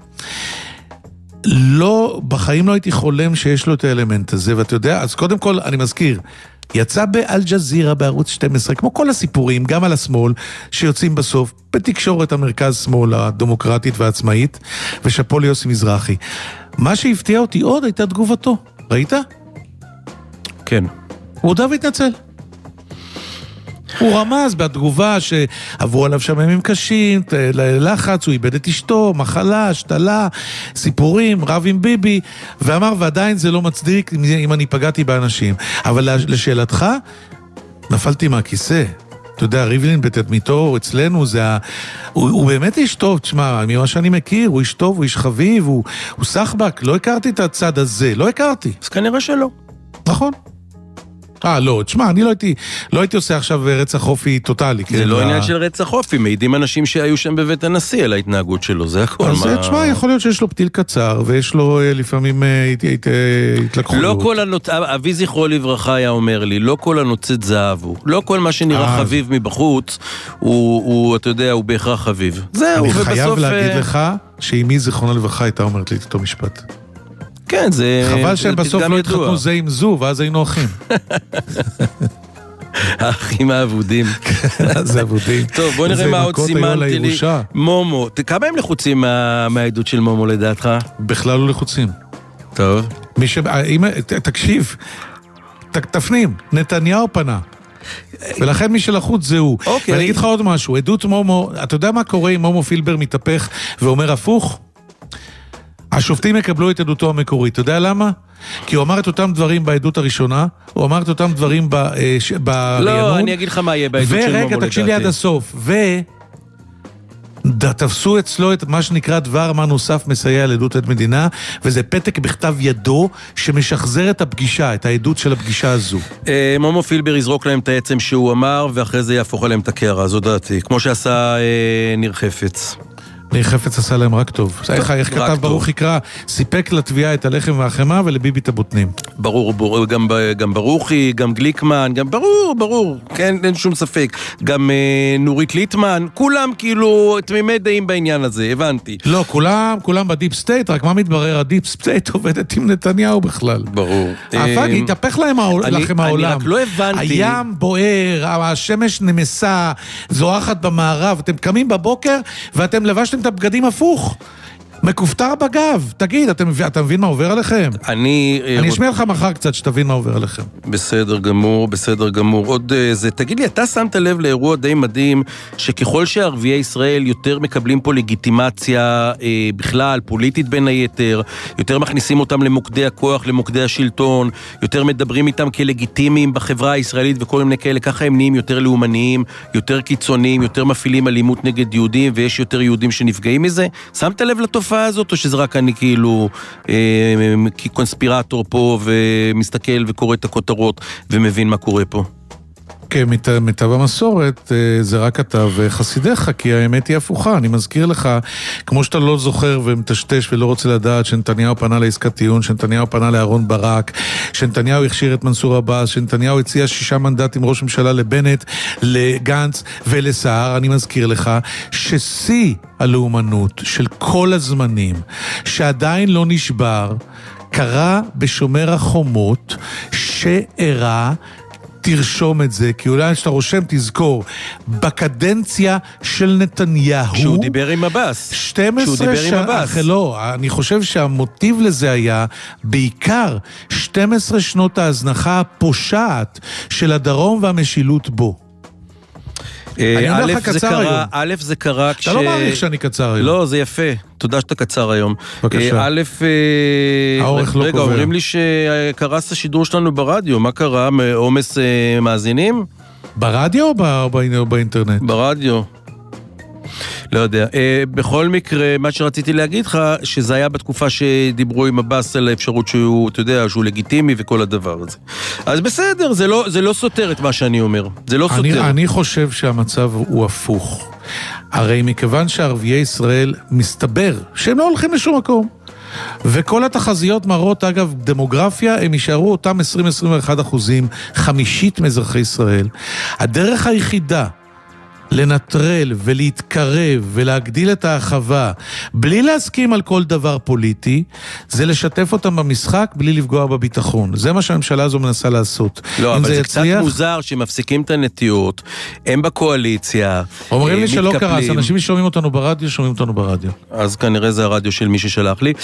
לא, בחיים לא הייתי חולם שיש לו את האלמנט הזה, ואתה יודע, אז קודם כל אני מזכיר, יצא באל ג'זירה בערוץ 12, כמו כל הסיפורים, גם על השמאל, שיוצאים בסוף בתקשורת המרכז שמאל הדמוקרטית והעצמאית, ושפו ליוסי מזרחי. מה שהפתיע אותי עוד הייתה תגובתו, ראית? כן. הוא הודה והתנצל. הוא רמז בתגובה שעברו עליו שם ימים קשים, לחץ, הוא איבד את אשתו, מחלה, שתלה, סיפורים, רב עם ביבי, ואמר, ועדיין זה לא מצדיק אם אני פגעתי באנשים. אבל לשאלתך, נפלתי מהכיסא. אתה יודע, ריבלין בתדמיתו אצלנו, הוא באמת איש טוב, תשמע, ממה שאני מכיר, הוא איש טוב, הוא איש חביב, הוא סחבק, לא הכרתי את הצד הזה, לא הכרתי. אז כנראה שלא. נכון. לא, תשמע, אני לא הייתי עושה עכשיו רצח אופי טוטלי. זה לא עניין של רצח אופי, מעידים אנשים שהיו שם בבית הנשיא על ההתנהגות שלו, זה הכל. אז תשמע, יכול להיות שיש לו פתיל קצר, ויש לו לפעמים התלקחויות. לא כל אבי זכרו לברכה היה אומר לי, לא כל הנוצאת זהב הוא. לא כל מה שנראה חביב מבחוץ, הוא, אתה יודע, הוא בהכרח חביב. זהו, ובסוף... אני חייב להגיד לך, שאמי זכרונה לברכה הייתה אומרת לי את אותו משפט. כן, זה... חבל שהם בסוף לא התחתנו זה עם זו, ואז היינו אחים. האחים האבודים. זה אבודים. טוב, בוא נראה מה עוד סימנתי לי. מומו, כמה הם לחוצים מהעדות של מומו לדעתך? בכלל לא לחוצים. טוב. תקשיב, תפנים, נתניהו פנה. ולכן מי שלחוץ זה הוא. ואני אגיד לך עוד משהו, עדות מומו, אתה יודע מה קורה אם מומו פילבר מתהפך ואומר הפוך? השופטים יקבלו את עדותו המקורית. אתה יודע למה? כי הוא אמר את אותם דברים בעדות הראשונה, הוא אמר את אותם דברים ברענון. לא, אני אגיד לך מה יהיה בעדות של מומו לדעתי. ורגע, תקשיב לי עד הסוף. תפסו אצלו את מה שנקרא דבר מה נוסף מסייע לעדות עד מדינה, וזה פתק בכתב ידו שמשחזר את הפגישה, את העדות של הפגישה הזו. מומו פילבר יזרוק להם את העצם שהוא אמר, ואחרי זה יהפוך עליהם את הקערה, זו דעתי. כמו שעשה ניר חפץ. ניר חפץ עשה להם רק טוב. איך כתב ברוך יקרא, סיפק לתביעה את הלחם והחמה ולביבי את הבוטנים. ברור, גם ברוכי, גם גליקמן, גם ברור, כן, אין שום ספק. גם נורית ליטמן, כולם כאילו תמימי דעים בעניין הזה, הבנתי. לא, כולם בדיפ סטייט, רק מה מתברר? הדיפ סטייט עובדת עם נתניהו בכלל. ברור. התהפך לכם העולם. אני רק לא הבנתי. הים בוער, השמש נמסה, זורחת במערב, אתם קמים בבוקר ואתם לבשתם את הבגדים הפוך. מכופתר בגב. תגיד, אתה מבין מה עובר עליכם? אני אשמיע לך מחר קצת שתבין מה עובר עליכם. בסדר גמור. עוד זה, תגיד לי, אתה שמת לב לאירוע די מדהים, שככל שערביי ישראל יותר מקבלים פה לגיטימציה בכלל, פוליטית בין היתר, יותר מכניסים אותם למוקדי הכוח, למוקדי השלטון, יותר מדברים איתם כלגיטימיים בחברה הישראלית וכל מיני כאלה, ככה הם נהיים יותר לאומניים, יותר קיצוניים, יותר מפעילים אלימות נגד יהודים, ויש יותר יהודים שנפגעים מזה. שמת לב לתופעה הזאת, או שזה רק אני כאילו כקונספירטור פה ומסתכל וקורא את הכותרות ומבין מה קורה פה? כן, מיטב המסורת זה רק אתה וחסידיך, כי האמת היא הפוכה. אני מזכיר לך, כמו שאתה לא זוכר ומטשטש ולא רוצה לדעת שנתניהו פנה לעסקת טיעון, שנתניהו פנה לאהרון ברק, שנתניהו הכשיר את מנסור עבאס, שנתניהו הציע 6 מנדטים ראש ממשלה לבנט, לגנץ ולסער. אני מזכיר לך ששיא הלאומנות של כל הזמנים, שעדיין לא נשבר, קרה בשומר החומות, שאירע, תרשום את זה, כי אולי שאתה רושם תזכור, בקדנציה של נתניהו, שהוא דיבר עם עבאס. 12 שנה, לא, אני חושב שהמוטיב לזה היה בעיקר 12 שנות ההזנחה הפושעת של הדרום והמשילות בו. א' זה קרה אתה לא מעריך שאני קצר היום. לא, זה יפה. תודה שאתה קצר היום. בבקשה. האורך לא רגע, קובע. אומרים לי שקרס השידור שלנו ברדיו. מה קרה? עומס מאזינים? ברדיו או באינטרנט? ברדיו. לא יודע. בכל מקרה, מה שרציתי להגיד לך, שזה היה בתקופה שדיברו עם עבאס על האפשרות שהוא, אתה יודע, שהוא לגיטימי וכל הדבר הזה. אז בסדר, זה לא סותר את מה שאני אומר. זה לא סותר. אני חושב שהמצב הוא הפוך. הרי מכיוון שערביי ישראל מסתבר שהם לא הולכים לשום מקום. וכל התחזיות מראות, אגב, דמוגרפיה, הם יישארו אותם 20-21%, 50% מאזרחי ישראל. הדרך היחידה לנטרל ולהתקרב ולהגדיל את האחווה בלי להסכים על כל דבר פוליטי, זה לשתף אותם במשחק בלי לפגוע בביטחון. זה מה שהממשלה הזו מנסה לעשות. לא, אבל זה קצת מוזר שמפסיקים את הנטיות, הם בקואליציה, אומרים לי שלא קרה, אנשים שומעים אותנו ברדיו, שומעים אותנו ברדיו. אז כנראה זה הרדיו של מי ששלח לי.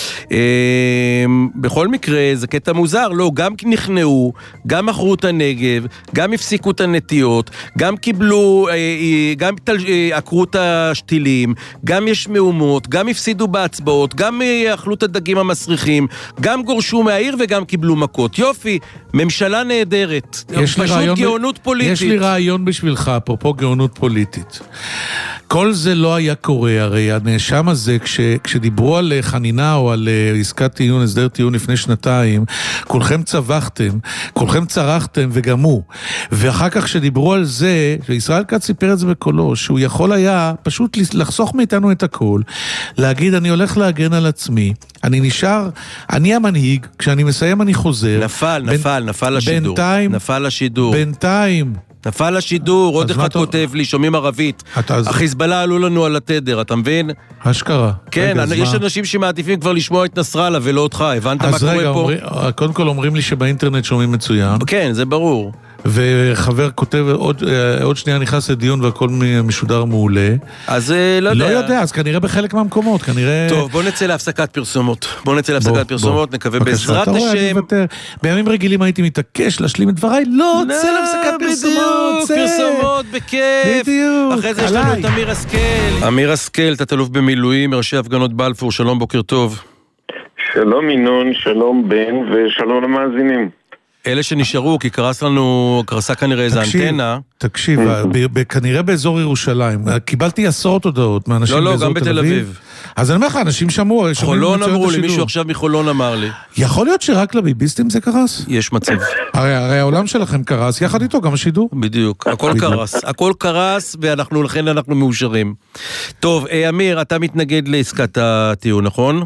בכל מקרה, זה קטע מוזר, לא, גם נכנעו, גם מכרו את הנגב, גם הפסיקו את הנטיות, גם קיבלו, גם עקרו את השתילים, גם יש מהומות, גם הפסידו בהצבעות, גם אכלו את הדגים המסריחים, גם גורשו מהעיר וגם קיבלו מכות. יופי, ממשלה נהדרת. פשוט גאונות פוליטית. יש לי רעיון בשבילך, אפרופו גאונות פוליטית. כל זה לא היה קורה, הרי הנאשם הזה, כשדיברו על חנינה או על עסקת טיעון, הסדר טיעון לפני שנתיים, כולכם צווחתם, כולכם צרחתם וגם הוא. ואחר כך כשדיברו על זה, וישראל כץ סיפר את זה בקולו, שהוא יכול היה פשוט לחסוך מאיתנו את הכל, להגיד אני הולך להגן על עצמי, אני נשאר, אני המנהיג, כשאני מסיים אני חוזר. נפל השידור. נפל השידור. בינתיים. נפל השידור, עוד אחד כותב לי, שומעים ערבית. החיזבאללה עלו לנו על התדר, אתה מבין? אשכרה. כן, יש אנשים שמעדיפים כבר לשמוע את נסראללה ולא אותך, הבנת מה קורה פה? אז רגע, קודם כל אומרים לי שבאינטרנט שומעים מצוין. כן, זה ברור. וחבר כותב, עוד שנייה נכנס לדיון והכל משודר מעולה. אז לא יודע. לא יודע, אז כנראה בחלק מהמקומות, כנראה... טוב, בוא נצא להפסקת פרסומות. נקווה בעזרת השם. בימים רגילים הייתי מתעקש להשלים את דבריי, לא, צא להפסקת פרסומות, צא. פרסומות בכיף. בדיוק. אחרי זה יש לנו את אמיר השכל. אמיר השכל, תת-אלוף במילואים, מראשי הפגנות בלפור, שלום, בוקר טוב. שלום ינון, שלום בן ושלום למאזינים. אלה שנשארו, כי קרסה כנראה איזה אנטנה. תקשיב, כנראה באזור ירושלים, קיבלתי עשרות הודעות מאנשים באזור תל אביב. לא, גם בתל אביב. אז אני אומר לך, אנשים שמעו. חולון אמרו לי, מישהו עכשיו מחולון אמר לי. יכול להיות שרק לביביסטים זה קרס? יש מצב. הרי העולם שלכם קרס, יחד איתו גם השידור. בדיוק, הכל קרס, ולכן אנחנו מאושרים. טוב, אמיר, אתה מתנגד לעסקת הטיעון, נכון?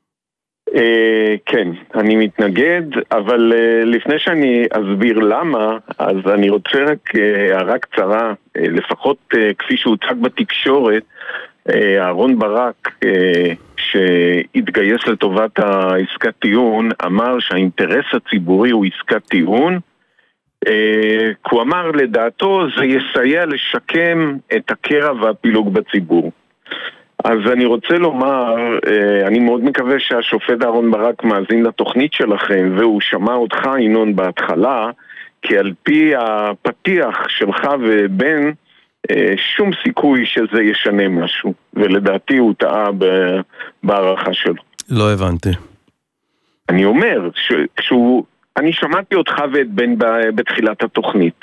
כן, אני מתנגד, אבל לפני שאני אסביר למה, אז אני רוצה רק הערה קצרה, לפחות כפי שהוצג בתקשורת, אהרון ברק שהתגייס לטובת העסקת טיעון, אמר שהאינטרס הציבורי הוא עסקת טיעון, כי הוא אמר לדעתו זה יסייע לשקם את הקרע והפילוג בציבור. אז אני רוצה לומר, אני מאוד מקווה שהשופט אהרון ברק מאזין לתוכנית שלכם, והוא שמע אותך ינון בהתחלה, כי על פי הפתיח שלך ובן, שום סיכוי שזה ישנה משהו, ולדעתי הוא טעה בהערכה שלו. לא הבנתי. אני אומר, אני שמעתי אותך ואת בן בתחילת התוכנית,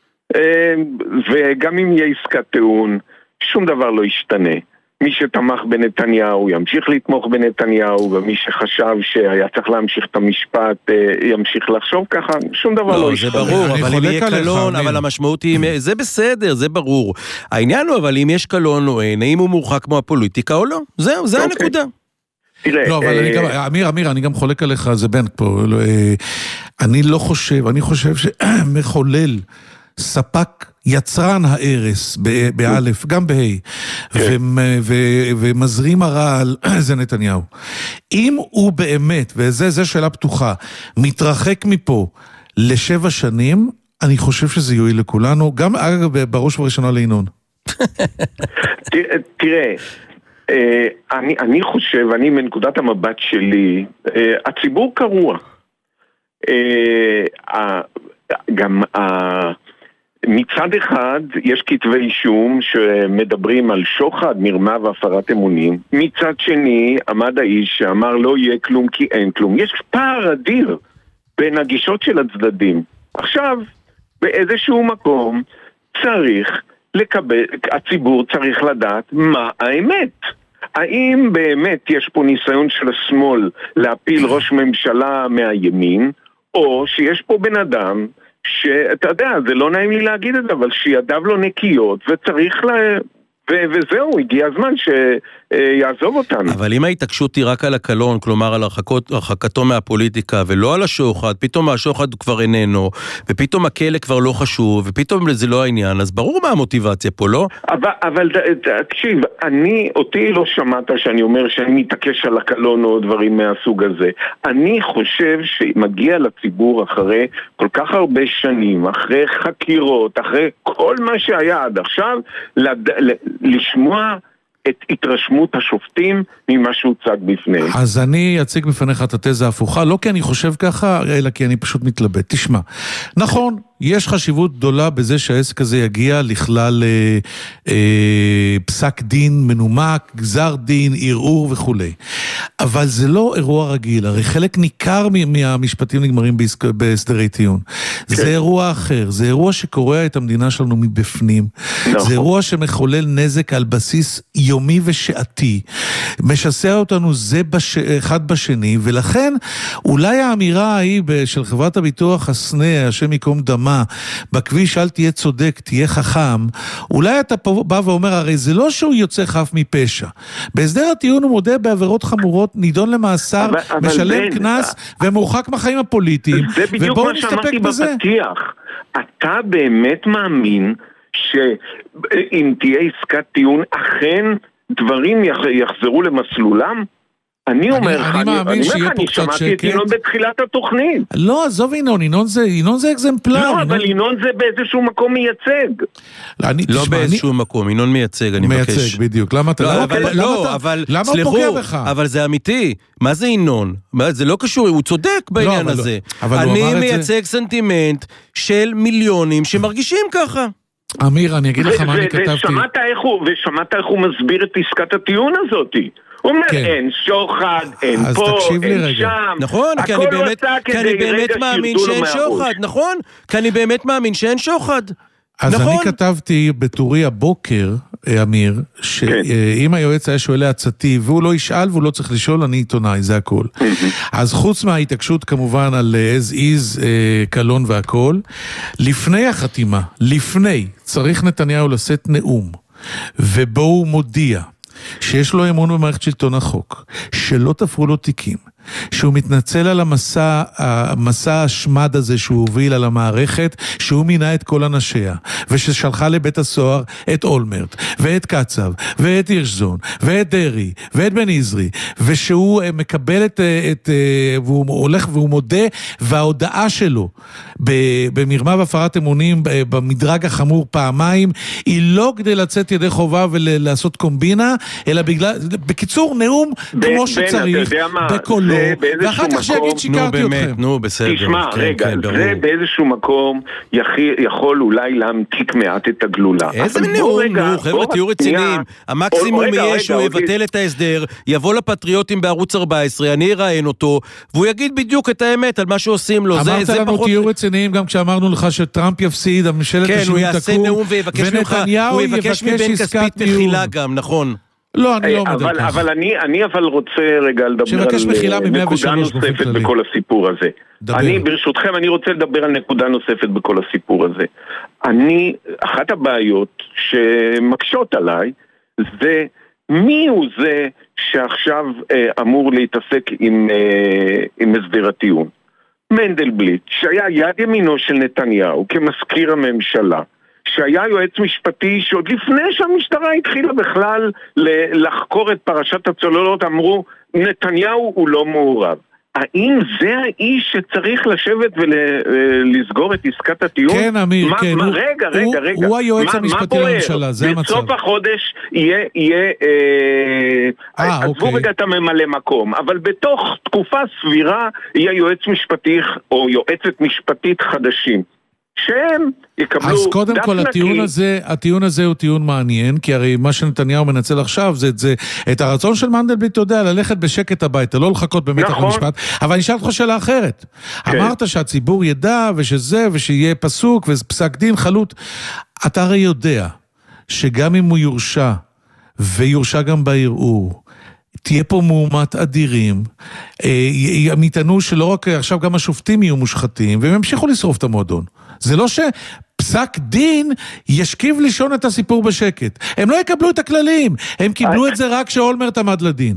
וגם אם יהיה עסקת טיעון, שום דבר לא ישתנה. מי שתמך בנתניהו ימשיך לתמוך בנתניהו, ומי שחשב שהיה צריך להמשיך את המשפט ימשיך לחשוב ככה, שום דבר לא ישתנה. זה ברור, אבל אם יהיה קלון, אבל המשמעות היא, זה בסדר, זה ברור. העניין הוא, אבל אם יש קלון או אין, האם הוא מורחק כמו הפוליטיקה או לא? זהו, זה הנקודה. לא, אבל אמיר, אני גם חולק עליך, זה בן פה, אני לא חושב, אני חושב שמחולל ספק יצרן הארס באלף, גם בהי, ומזרים הרעל, זה נתניהו. אם הוא באמת, וזה שאלה פתוחה, מתרחק מפה ל7 שנים, אני חושב שזה יועיל לכולנו, גם אגב בראש ובראשונה לינון. תראה, אני חושב, אני מנקודת המבט שלי, הציבור קרוע. גם מצד אחד יש כתבי אישום שמדברים על שוחד, מרמה והפרת אמונים. מצד שני עמד האיש שאמר לא יהיה כלום כי אין כלום. יש פער אדיר בין הגישות של הצדדים. עכשיו, באיזשהו מקום צריך לקבל, הציבור צריך לדעת מה האמת. האם באמת יש פה ניסיון של השמאל להפיל ראש ממשלה מהימין, או שיש פה בן אדם שאתה יודע, זה לא נעים לי להגיד את זה, אבל שידיו לא נקיות, וצריך וזהו, הגיע הזמן שיעזוב אותנו. אבל אם ההתעקשות היא רק על הקלון, כלומר על הרחקתו מהפוליטיקה, ולא על השוחד, פתאום השוחד כבר איננו, ופתאום הכלא כבר לא חשוב, ופתאום זה לא העניין, אז ברור מה המוטיבציה פה, לא? אבל תקשיב, אותי לא שמעת שאני אומר שאני מתעקש על הקלון או דברים מהסוג הזה. אני חושב שמגיע לציבור אחרי כל כך הרבה שנים, אחרי חקירות, אחרי כל מה שהיה עד עכשיו, לשמוע את התרשמות השופטים ממה שהוצג בפניהם. אז אני אציג בפניך את התזה ההפוכה, לא כי אני חושב ככה, אלא כי אני פשוט מתלבט. תשמע, נכון, יש חשיבות גדולה בזה שהעסק הזה יגיע לכלל פסק דין מנומק, גזר דין, ערעור וכו'. אבל זה לא אירוע רגיל, הרי חלק ניכר מהמשפטים נגמרים בהסדרי טיעון. כן. זה אירוע אחר, זה אירוע שקורע את המדינה שלנו מבפנים. נכון. זה אירוע שמחולל נזק על בסיס יומי ושעתי, משסע אותנו זה אחד בשני, ולכן אולי האמירה ההיא של חברת הביטוח הסנה, השם יקום דמה, בכביש אל תהיה צודק, תהיה חכם, אולי אתה בא ואומר, הרי זה לא שהוא יוצא חף מפשע. בהסדר הטיעון הוא מודה בעבירות חמורות, נידון למאסר, משלם כנס ומורחק מהחיים הפוליטיים. זה בדיוק מה שאמרתי בפתיח. אתה באמת מאמין שאם תהיה עסקת טיעון, אכן דברים יחזרו למסלולם? אני אומר לך, אני שמעתי את ינון בתחילת התוכנית. לא, עזוב ינון זה אקזמפלר. לא, אבל ינון זה באיזשהו מקום מייצג. לא באיזשהו מקום, ינון מייצג, אני מבקש. מייצג, בדיוק. למה הוא פוגע בך? אבל זה אמיתי. מה זה ינון? זה לא קשור, הוא צודק בעניין הזה. אני מייצג סנטימנט של מיליונים שמרגישים ככה. אמיר, אני אגיד לך מה אני כתבתי. ושמעת איך הוא מסביר את עסקת הטיעון הזאת. הוא אומר, אין שוחד, אין פה, אין שם. נכון, כי אני באמת מאמין שאין שוחד, נכון? כי אני באמת מאמין שאין שוחד. אז אני כתבתי בטורי הבוקר, אמיר, שאם היועץ היה שואל לעצתי, והוא לא ישאל והוא לא צריך לשאול, אני עיתונאי, זה הכל. אז חוץ מההתעקשות כמובן על as is, קלון והכל, לפני החתימה, צריך נתניהו לשאת נאום, ובו הוא מודיע, שיש לו אמון במערכת שלטון החוק, שלא תפרו לו תיקים, שהוא מתנצל על המסע השמד הזה שהוא הוביל על המערכת, שהוא מינה את כל אנשיה, וששלחה לבית הסוהר את אולמרט, ואת קצב, ואת הירשזון, ואת דרי, ואת בן עזרי, ושהוא מקבל והוא הולך והוא מודה, וההודעה שלו במרמה והפרת אמונים במדרג החמור פעמיים, היא לא כדי לצאת ידי חובה ולעשות קומבינה, אלא בקיצור נאום כמו שצריך, בקולו, ואחר כך שיגיד שיקרתי אתכם. נו, בסדר. תשמע, רגע, זה באיזשהו מקום יכול אולי להמתיק מעט את הגלולה. איזה נאום, חבר'ה, תהיו רציניים. המקסימום יהיה שהוא יבטל את ההסדר, יבוא לפטריוטים בערוץ 14, אני אראיין אותו, והוא יגיד בדיוק את האמת על מה שעושים לו. אמרת לנו תהיו רציניים גם כשאמרנו לך שטראמפ יפסיד, הממשלת השינוי תקום, ונתניהו יבקש עסקת טיעון. גם, נכון. לא, אני לא מדבר כך. אבל אני רוצה רגע לדבר על נקודה נוספת בכל הסיפור הזה. ברשותכם, אני רוצה לדבר על נקודה נוספת בכל הסיפור הזה. אחת הבעיות שמקשות עליי, זה מי הוא זה שעכשיו אמור להתעסק עם הסדר הטיעון. מנדלבליט, שהיה יד ימינו של נתניהו כמזכיר הממשלה, שהיה יועץ משפטי שעוד לפני שהמשטרה התחילה בכלל לחקור את פרשת הצוללות, אמרו, נתניהו הוא לא מעורב. האם זה האיש שצריך לשבת ולסגור את עסקת הטיעון? כן, אמיר, כן. רגע. הוא היועץ המשפטי לממשלה, זה המצב. בסוף החודש יהיה עזבו רגע את הממלא מקום, אבל בתוך תקופה סבירה יהיה יועץ משפטי או יועצת משפטית חדשים. שהם יקבלו... אז קודם כל הטיעון הזה הוא טיעון מעניין, כי הרי מה שנתניהו מנצל עכשיו זה את הרצון של מנדלבליט, אתה יודע, ללכת בשקט הביתה, לא לחכות במתח המשפט, אבל אני אשאל אותך שאלה אחרת. אמרת שהציבור ידע ושיהיה פסוק ופסק דין חלוט. אתה הרי יודע שגם אם הוא יורשע, ויורשע גם בערעור, תהיה פה מהומת אדירים, הם יטענו שלא רק עכשיו גם השופטים יהיו מושחתים, והם ימשיכו לשרוף את המועדון. זה לא שפסק דין ישכיב לישון את הסיפור בשקט. הם לא יקבלו את הכללים, הם קיבלו את זה רק שאולמרט עמד לדין.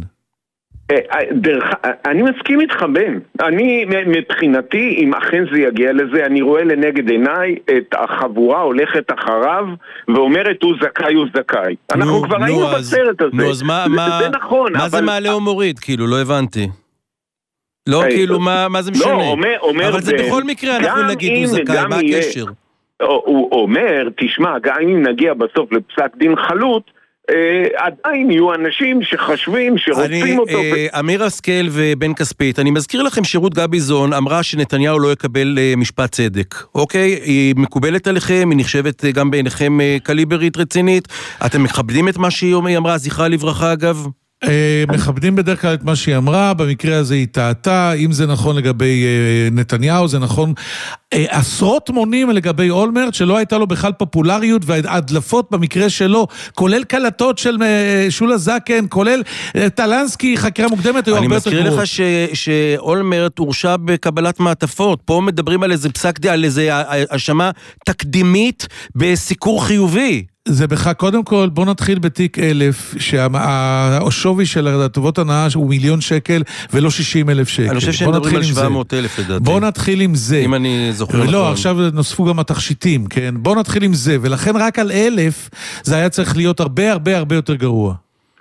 אני מסכים איתך בן, אני מבחינתי אם אכן זה יגיע לזה, אני רואה לנגד עיניי את החבורה הולכת אחריו ואומרת הוא זכאי. אנחנו כבר היינו בסרט הזה. נו, אז מה זה מעלה או מוריד? כאילו לא הבנתי. לא, כאילו מה זה משנה? אבל זה בכל מקרה אנחנו נגיד הוא זכאי, מה הקשר? הוא אומר, תשמע, גם אם נגיע בסוף לפסק דין חלוט, עדיין יהיו אנשים שחשבים שרוצים אותו. אמיר השכל ובן כספית, אני מזכיר לכם שרות גביזון אמרה שנתניהו לא יקבל משפט צדק, אוקיי? היא מקובלת עליכם, היא נחשבת גם בעיניכם קליברית רצינית, אתם מכבדים את מה שהיא אמרה, זכרה לברכה אגב? מכבדים בדרך כלל את מה שהיא אמרה, במקרה הזה היא טעתה, אם זה נכון לגבי נתניהו, זה נכון עשרות מונים לגבי אולמרט, שלא הייתה לו בכלל פופולריות, והדלפות במקרה שלו, כולל קלטות של שולה זקן, כולל טלנסקי, חקירה מוקדמת, היו הרבה יותר גרועות. אני מזכיר לך שאולמרט הורשע בקבלת מעטפות, פה מדברים על איזה פסק דין, על איזה האשמה תקדימית בסיקור חיובי. זה בכך, קודם כל, בוא נתחיל בתיק 1000, שהשווי של הטובות הנאה הוא 1,000,000 שקל, ולא 60,000 שקל. אני חושב שהם מדברים על 700,000 לדעתי. בוא נתחיל עם זה. אם אני זוכר נכון. לא, עכשיו נוספו גם התכשיטים, כן? בוא נתחיל עם זה, ולכן רק על 1,000, זה היה צריך להיות הרבה יותר גרוע.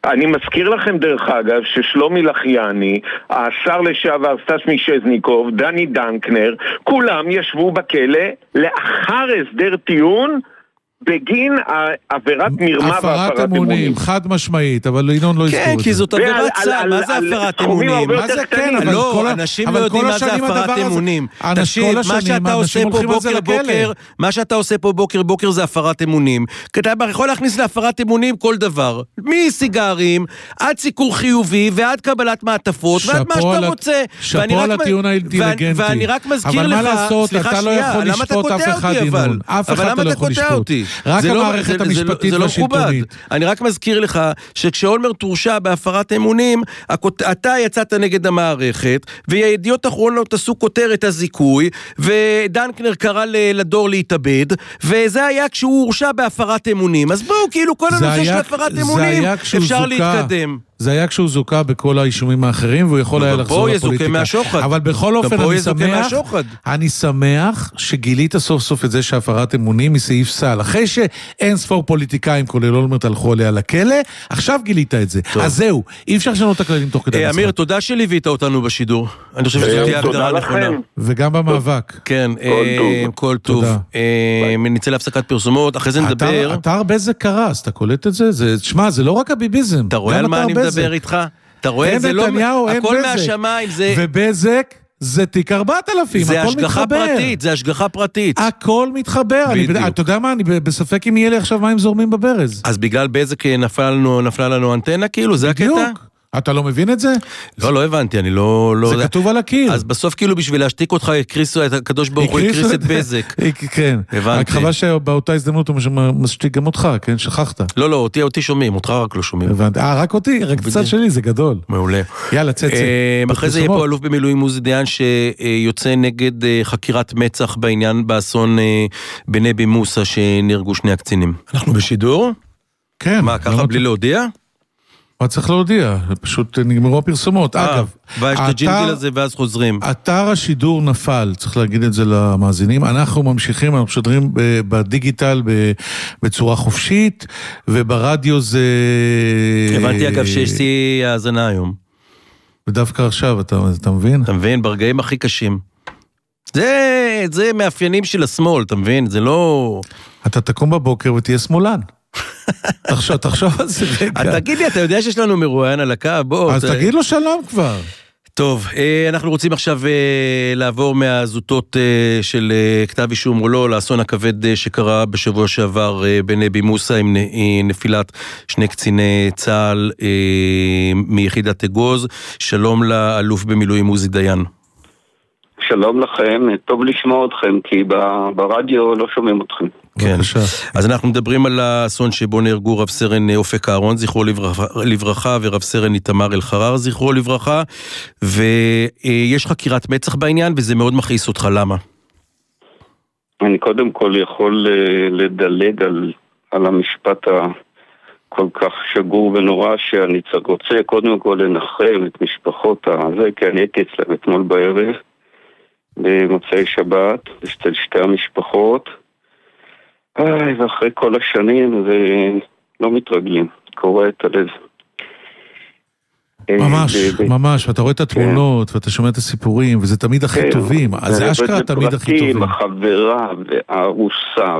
אני מזכיר לכם דרך אגב ששלומי לחיאני, השר לשעבר סטס מישזניקוב, דני דנקנר, כולם ישבו בכלא לאחר הסדר טיעון בגין עבירת מרמה והפרת אמונים. חד משמעית, אבל ינון לא יזכור את זה. כן, כי זאת עבירת צה"ל, מה זה הפרת אמונים? מה זה כן, אבל לא, אנשים לא יודעים מה זה הפרת אמונים. תקשיב, מה שאתה עושה פה בוקר, מה שאתה עושה פה בוקר זה הפרת אמונים. אתה יכול להכניס להפרת אמונים כל דבר. מסיגרים, עד סיקור חיובי, ועד קבלת מעטפות, ועד מה שאתה רוצה. שפו על הטיעון האינטליגנטי. ואני רק מזכיר לך, סליחה שנייה, למה אתה קוטע אותי אבל למה אתה קוטע אותי? רק המערכת המשפטית והשלטונית. אני רק מזכיר לך שכשאולמר תורשע בהפרת אמונים, אתה יצאת נגד המערכת, וידיעות אחרונות עשו כותרת הזיכוי, ודנקנר קרא לדור להתאבד, וזה היה כשהוא הורשע בהפרת אמונים. אז בואו, כאילו כל הנושא של הפרת אמונים, אפשר להתקדם. זה היה כשהוא זוכה בכל האישומים האחרים, והוא יכול היה לחזור לפוליטיקה. אבל בכל אופן אני שמח שגילית סוף סוף את זה שהפרת אמונים מסעיף סל. אחרי שאין ספור פוליטיקאים, כולל אולמרט, הלכו עליה לכלא, עכשיו גילית את זה. אז זהו, אי אפשר לשנות את הכללים תוך כדי אמיר, תודה שליווית אותנו בשידור. אני חושב שזו תהיה הגדרה נכונה. וגם במאבק. כן, כל טוב. נצא להפסקת פרסומות, אחרי זה נדבר. אתר בזק קרס, אתה קולט את זה? תשמע, זה לא רק הביביזם. אתה רואה על מה אני מדבר איתך? אתה רואה, זה לא, הכל מהשמיים, זה... ובזק זה תיק 4,000, זה הכל השגחה מתחבר. פרטית, זה השגחה פרטית. הכל מתחבר. אתה יודע מה, אני בספק אם יהיה לי עכשיו מים זורמים בברז. אז בגלל בזק נפלה לנו אנטנה, כאילו, זה הקטע? אתה לא מבין את זה? לא הבנתי, אני לא... זה כתוב על הקיר. אז בסוף כאילו בשביל להשתיק אותך, הקריסו את הקדוש ברוך הוא, הקריס את בזק. כן. הבנתי. רק חבל שבאותה הזדמנות הוא משתיק גם אותך, כן? שכחת. לא, אותי שומעים, אותך רק לא שומעים. הבנתי. רק אותי, רק קצת שלי, זה גדול. מעולה. יאללה, צצה. אחרי זה יהיה פה אלוף במילואים עוזי דיין, שיוצא נגד חקירת מצ"ח בעניין באסון בנבי מוסא, שנהרגו שני הקצינים. אנחנו בשידור? כן. מה, ככה בלי להודיע? מה צריך להודיע? פשוט נגמרו הפרסומות. אגב, ויש את הג'ינגל הזה ואז חוזרים. אתר השידור נפל, צריך להגיד את זה למאזינים. אנחנו ממשיכים, אנחנו משדרים בדיגיטל בצורה חופשית, וברדיו זה... הבנתי אגב שיש לי האזנה היום. ודווקא עכשיו, אתה מבין? אתה מבין, ברגעים הכי קשים. זה מאפיינים של השמאל, אתה מבין? זה לא... אתה תקום בבוקר ותהיה שמאלן. תחשוב על זה רגע. תגיד לי, אתה יודע שיש לנו מרואיין על הקו? בוא. אז תגיד לו שלום כבר. טוב, אנחנו רוצים עכשיו לעבור מהזוטות של כתב אישום או לא, לאסון הכבד שקרה בשבוע שעבר בנבי מוסא עם נפילת שני קציני צה"ל מיחידת אגוז. שלום לאלוף במילואים עוזי דיין. שלום לכם, טוב לשמוע אתכם, כי ברדיו לא שומעים אתכם. כן, אז אנחנו מדברים על האסון שבו נהרגו רב סרן אופק אהרון, זכרו לברכה, ורב סרן איתמר אלחרר, זכרו לברכה, ויש חקירת מצ"ח בעניין, וזה מאוד מכעיס אותך, למה? אני קודם כל יכול לדלג על המשפט הכל כך שגור ונורא, שאני רוצה קודם כל לנחם את משפחות הזה, כי אני הייתי אצלם אתמול בערב, במוצאי שבת, אצל שתי המשפחות, ואחרי כל השנים זה לא מתרגלים, קורא את הלב. ממש, ואתה רואה את התמונות, ואתה שומע את הסיפורים, וזה תמיד הכי טובים, אז זה אשכרה תמיד הכי טובים. החברה והארוסה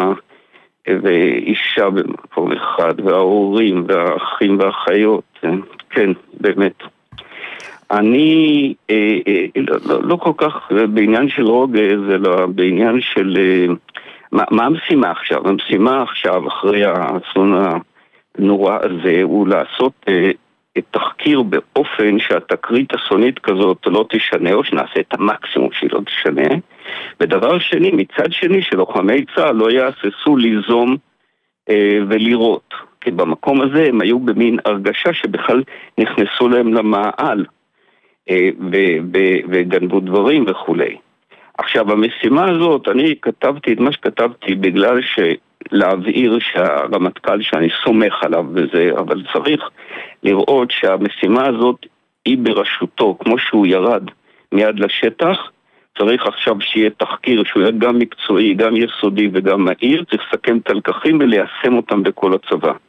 ואישה במקום אחד, וההורים והאחים והאחיות, כן, באמת. אני לא כל כך בעניין של רוגז, אלא בעניין של... מה המשימה עכשיו? המשימה עכשיו, אחרי האסון הנורא הזה, הוא לעשות תחקיר באופן שהתקרית אסונית כזאת לא תשנה, או שנעשה את המקסימום שהיא לא תשנה. ודבר שני, מצד שני, שלוחמי צה"ל לא יעשו ליזום ולירות. כי במקום הזה הם היו במין הרגשה שבכלל נכנסו להם למעל, וגנבו דברים וכולי. עכשיו, המשימה הזאת, אני כתבתי את מה שכתבתי בגלל להבהיר שהרמטכ"ל שאני סומך עליו וזה, אבל צריך לראות שהמשימה הזאת היא בראשותו, כמו שהוא ירד מיד לשטח, צריך עכשיו שיהיה תחקיר שהוא יהיה גם מקצועי, גם יסודי וגם מהיר, צריך לסכם את הלקחים וליישם אותם בכל הצבא.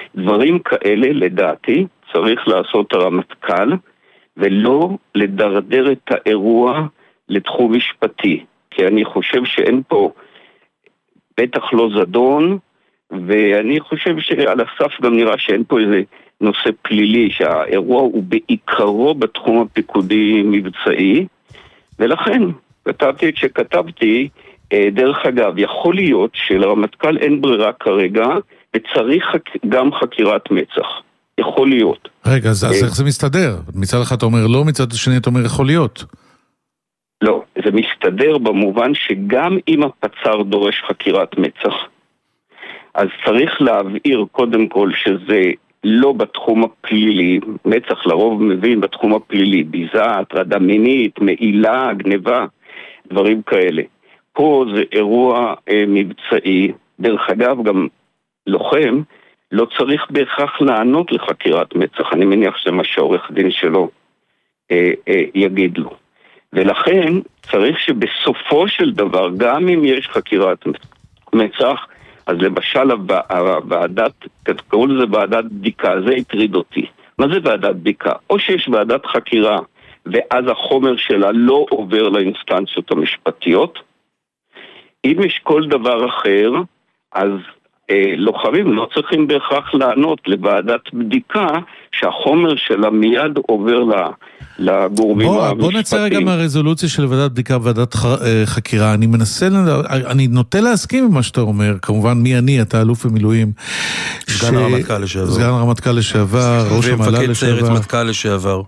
דברים כאלה, לדעתי, צריך לעשות הרמטכ"ל, ולא לדרדר את האירוע לתחום משפטי. כי אני חושב שאין פה, בטח לא זדון, ואני חושב שעל הסף גם נראה שאין פה איזה נושא פלילי, שהאירוע הוא בעיקרו בתחום הפיקודי מבצעי, ולכן כתבתי את שכתבתי, דרך אגב, יכול להיות שלרמטכ"ל אין ברירה כרגע, וצריך גם חקירת מצ"ח. יכול להיות. רגע, אז איך זה מסתדר? מצד אחד אתה אומר לא, מצד שני אתה אומר יכול להיות. לא, זה מסתדר במובן שגם אם הפצ"ר דורש חקירת מצ"ח, אז צריך להבהיר קודם כל שזה לא בתחום הפלילי, מצ"ח לרוב מבין בתחום הפלילי, ביזה, הטרדה מינית, מעילה, גניבה, דברים כאלה. פה זה אירוע מבצעי, דרך אגב גם לוחם, לא צריך בהכרח לענות לחקירת מצ"ח, אני מניח שזה מה שהעורך דין שלו יגיד לו. ולכן צריך שבסופו של דבר, גם אם יש חקירת מצ"ח, אז למשל הוועדת, קראו לזה ועדת בדיקה, זה הטריד אותי. מה זה ועדת בדיקה? או שיש ועדת חקירה, ואז החומר שלה לא עובר לאינסטנציות המשפטיות. אם יש כל דבר אחר, אז לוחמים לא צריכים בהכרח לענות לוועדת בדיקה, שהחומר שלה מיד עובר לגורמים המשפטיים. בוא נצא רגע מהרזולוציה של ועדת בדיקה וועדת חקירה. אני נוטה להסכים עם מה שאתה אומר, כמובן מי אני, אתה אלוף במילואים. סגן הרמטכ"ל לשעבר. סגן הרמטכ"ל לשעבר, ראש המל"ל לשעבר. ומפקד סיירת מטכ"ל לשעבר.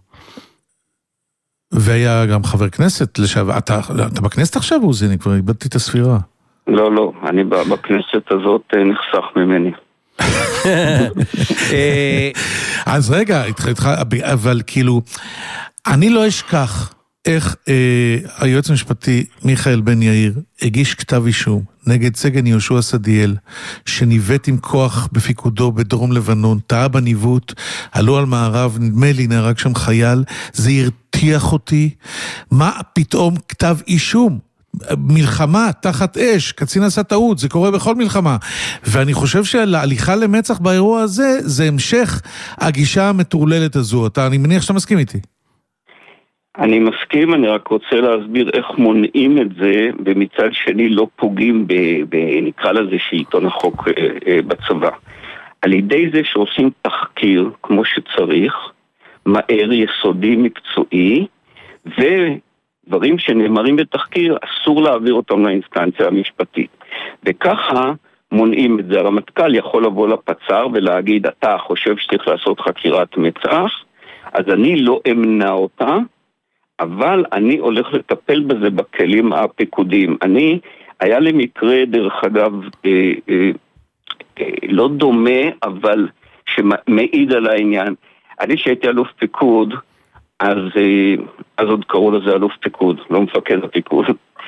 והיה גם חבר כנסת לשעבר. אתה בכנסת עכשיו, עוזי? אני כבר איבדתי את הספירה. לא, אני בכנסת הזאת נחסך ממני. אז רגע, אבל כאילו, אני לא אשכח איך היועץ המשפטי מיכאל בן יאיר הגיש כתב אישום נגד סגן יהושע סדיאל, שניווט עם כוח בפיקודו בדרום לבנון, טעה בניווט, עלו על מערב, נדמה לי נהרג שם חייל, זה הרתיח אותי. מה פתאום כתב אישום? מלחמה תחת אש, קצין עשה טעות, זה קורה בכל מלחמה, ואני חושב שההליכה למצ"ח באירוע הזה, זה המשך הגישה המטורללת הזו. אני מניח שאתה מסכים איתי. אני מסכים, אני רק רוצה להסביר איך מונעים את זה, ומצד שני לא פוגעים נקרא לזה שלטון החוק בצבא. על ידי זה שעושים תחקיר כמו שצריך, מהר, יסודי, מקצועי, דברים שנאמרים בתחקיר, אסור להעביר אותם לאינסטנציה המשפטית. וככה מונעים את זה. הרמטכ"ל יכול לבוא לפצ"ר ולהגיד, אתה חושב שצריך לעשות חקירת מצ"ח, אז אני לא אמנע אותה, אבל אני הולך לטפל בזה בכלים הפיקודיים. היה לי מקרה, דרך אגב, לא דומה, אבל שמעיד על העניין. אני שהייתי אלוף פיקוד, אז עוד קראו לזה אלוף פיקוד, לא מפקד הפיקוד.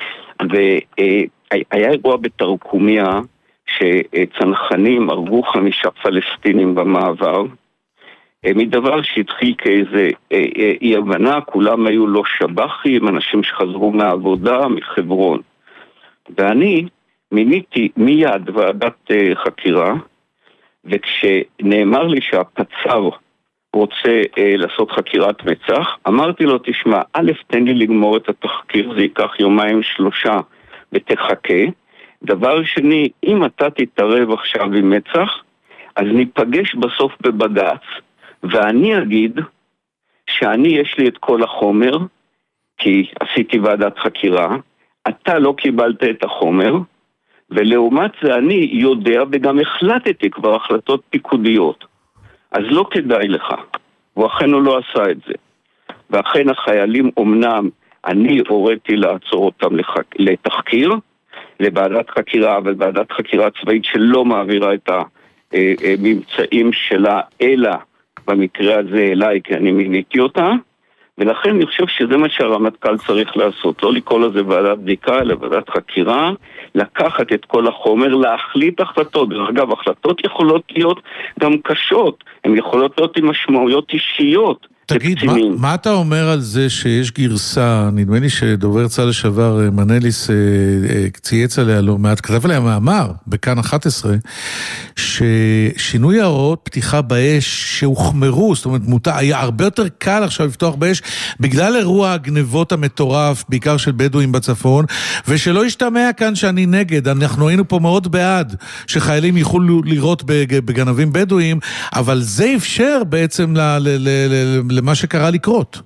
והיה אירוע בתרקומיה שצנחנים הרגו 5 פלסטינים במעבר, מדבר שהתחיל כאיזה אי הבנה, כולם היו לא שב"חים, אנשים שחזרו מהעבודה, מחברון. ואני מיניתי מיד ועדת חקירה, וכשנאמר לי שהפצ"ר רוצה לעשות חקירת מצ"ח, אמרתי לו, תשמע, א', תן לי לגמור את התחקיר, זה ייקח 2-3 ותחכה. דבר שני, אם אתה תתערב עכשיו עם מצ"ח, אז ניפגש בסוף בבג"ץ, ואני אגיד שאני יש לי את כל החומר, כי עשיתי ועדת חקירה, אתה לא קיבלת את החומר, ולעומת זה אני יודע וגם החלטתי כבר החלטות פיקודיות. אז לא כדאי לך. ואכן הוא לא עשה את זה. ואכן החיילים אומנם, אני הוריתי לעצור אותם לתחקיר, לוועדת חקירה, אבל ועדת חקירה צבאית שלא מעבירה את הממצאים שלה, אלא במקרה הזה אליי, כי אני מיניתי אותה, ולכן אני חושב שזה מה שהרמטכ"ל צריך לעשות, לא לקרוא לזה ועדת בדיקה, אלא ועדת חקירה, לקחת את כל החומר, להחליט החלטות. אגב, החלטות יכולות להיות גם קשות, הן יכולות להיות עם משמעויות אישיות. תגיד, מה אתה אומר על זה שיש גרסה, נדמה לי שדובר צה"ל לשעבר מנליס צייץ עליה לא מעט, כתב עליה מאמר בכאן 11, ששינוי ההוראות פתיחה באש שהוחמרו, זאת אומרת, היה הרבה יותר קל עכשיו לפתוח באש, בגלל אירוע הגנבות המטורף, בעיקר של בדואים בצפון, ושלא ישתמע כאן שאני נגד, אנחנו היינו פה מאוד בעד, שחיילים יכולו לראות בגנבים בדואים, אבל זה אפשר בעצם למה שקרה לקרות.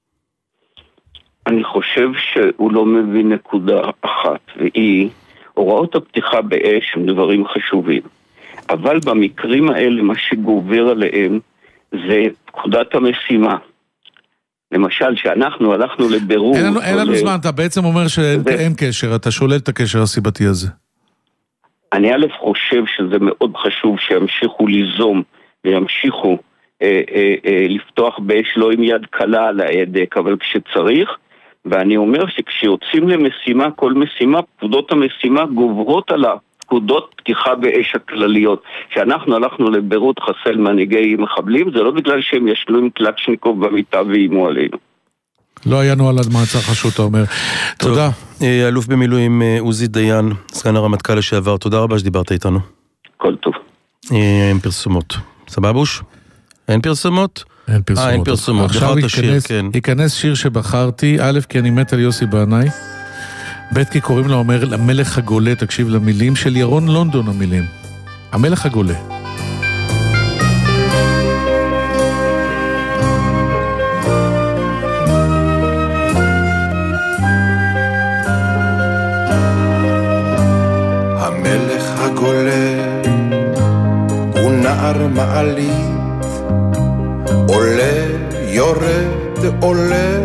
אני חושב שהוא לא מבין נקודה אחת, והיא, הוראות הפתיחה באש הם דברים חשובים. אבל במקרים האלה מה שגובר עליהם זה פקודת המשימה. למשל, שאנחנו הלכנו לבירור... אין לנו זמן, אתה בעצם אומר שאין קשר, אתה שולל את הקשר הסיבתי הזה. אני א' חושב שזה מאוד חשוב שימשיכו ליזום וימשיכו לפתוח באש לא עם יד קלה על ההדק, אבל כשצריך, ואני אומר שכשיוצאים למשימה, כל משימה, פקודות המשימה גוברות על פקודות פתיחה באש הכלליות. שאנחנו הלכנו לבירות חסל מנהיגי מחבלים, זה לא בגלל שהם ישנו עם קלצ'ניקוב במיטה ואימו עלינו. לא היה נוהל עד מעצר חשוד, אתה אומר. תודה. אלוף במילואים עוזי דיין, סגן הרמטכ"ל לשעבר, תודה רבה שדיברת איתנו. כל טוב. אין פרסומות. סבבוש? אין פרסומות? אין פרסומות. אין פרסומות. עכשיו ייכנס שיר שבחרתי, א', כי אני מת על יוסי בעיניי, ב', כי קוראים לו אומר המלך הגולה, תקשיב למילים של ירון לונדון המילים. המלך הגולה. המלך הגולה הוא נער מעלית, עולה, יורד, עולה,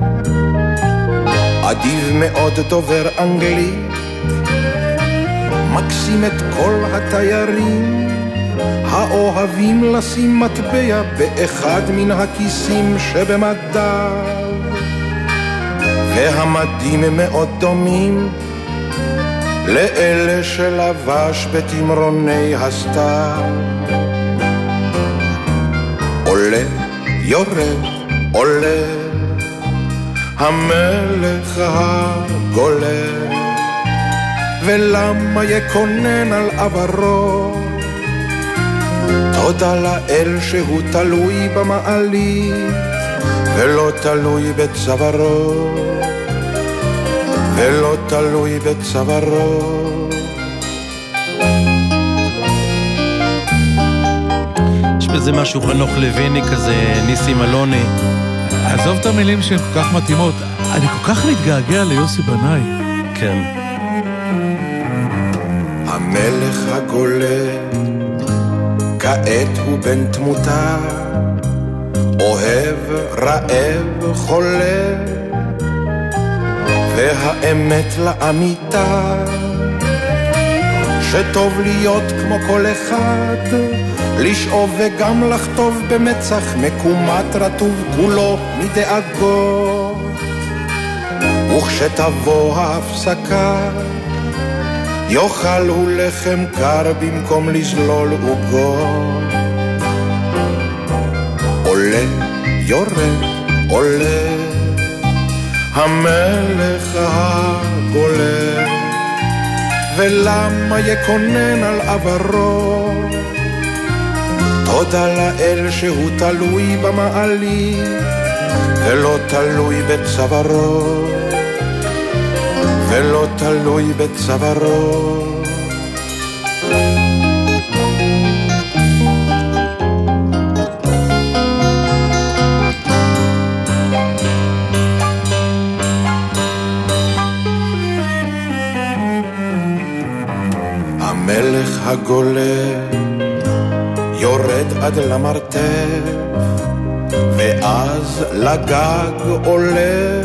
אדיב מאוד דובר אנגלית, מקסים את כל התיירים, האוהבים לשים מטבע באחד מן הכיסים שבמדיו, והמדים מאוד דומים לאלה שלבש בתמרוני הסתיו. עולה, יורד, עולה, המלך הגולה, ולמה יקונן על עברו? תודה לאל שהוא תלוי במעלית, ולא תלוי בצווארו, ולא תלוי בצווארו. יש בזה משהו חנוך לויני כזה, ניסים אלוני. עזוב את המילים שהן כל כך מתאימות, אני כל כך מתגעגע ליוסי בנאי. כן. המלך הגולה, כעת הוא בן תמותה, אוהב, רעב, חולה, והאמת לאמיתה, שטוב להיות כמו כל אחד, לשאוב וגם לכתוב במצח מקומת רטוב כולו מדאגות, וכשתבוא ההפסקה יאכל הוא לחם קר במקום לזלול עוגות. עולה, יורד, עולה, המלך הגולה, ולמה יקונן על עברו? תודה לאל שהוא תלוי במעלית, ולא תלוי בצווארו, ולא תלוי בצווארו. המלך הגולה יורד עד למרתף, ואז לגג עולה,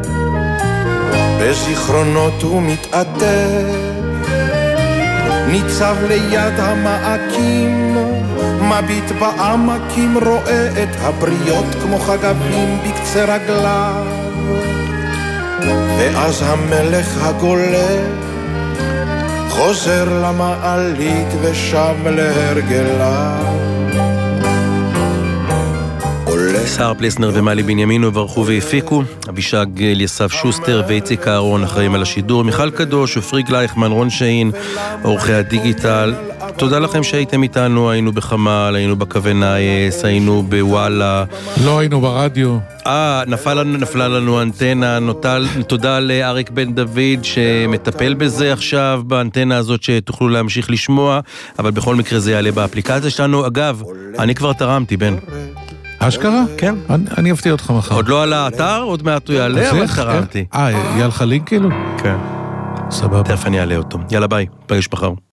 בזיכרונות הוא מתעטף, ניצב ליד המעקים, מביט בעמקים, רואה את הבריות כמו חגבים בקצה רגליו, ואז המלך הגולה חוזר למעלית ושם להרגליו. שר פלסנר ומלי בנימין וברכו והפיקו, אבישג אליסף שוסטר ואיציק אהרון אחראים על השידור, מיכל קדוש ופריג לייכמן, רון שאין, עורכי הדיגיטל, תודה לכם שהייתם איתנו, היינו בחמל, היינו בקווי נייס, היינו בוואלה. לא היינו ברדיו. נפלה לנו אנטנה, תודה לאריק בן דוד שמטפל בזה עכשיו, באנטנה הזאת שתוכלו להמשיך לשמוע, אבל בכל מקרה זה יעלה באפליקציה שלנו. אגב, אני כבר תרמתי, בן. אשכרה? כן. אני אפתיע אותך מחר. עוד לא על האתר, עוד מעט הוא יעלה, אבל תרמתי. יהיה לך לינק כאילו? כן. סבבה. תכף אני אעלה אותו. יאללה ביי, פגש מחר.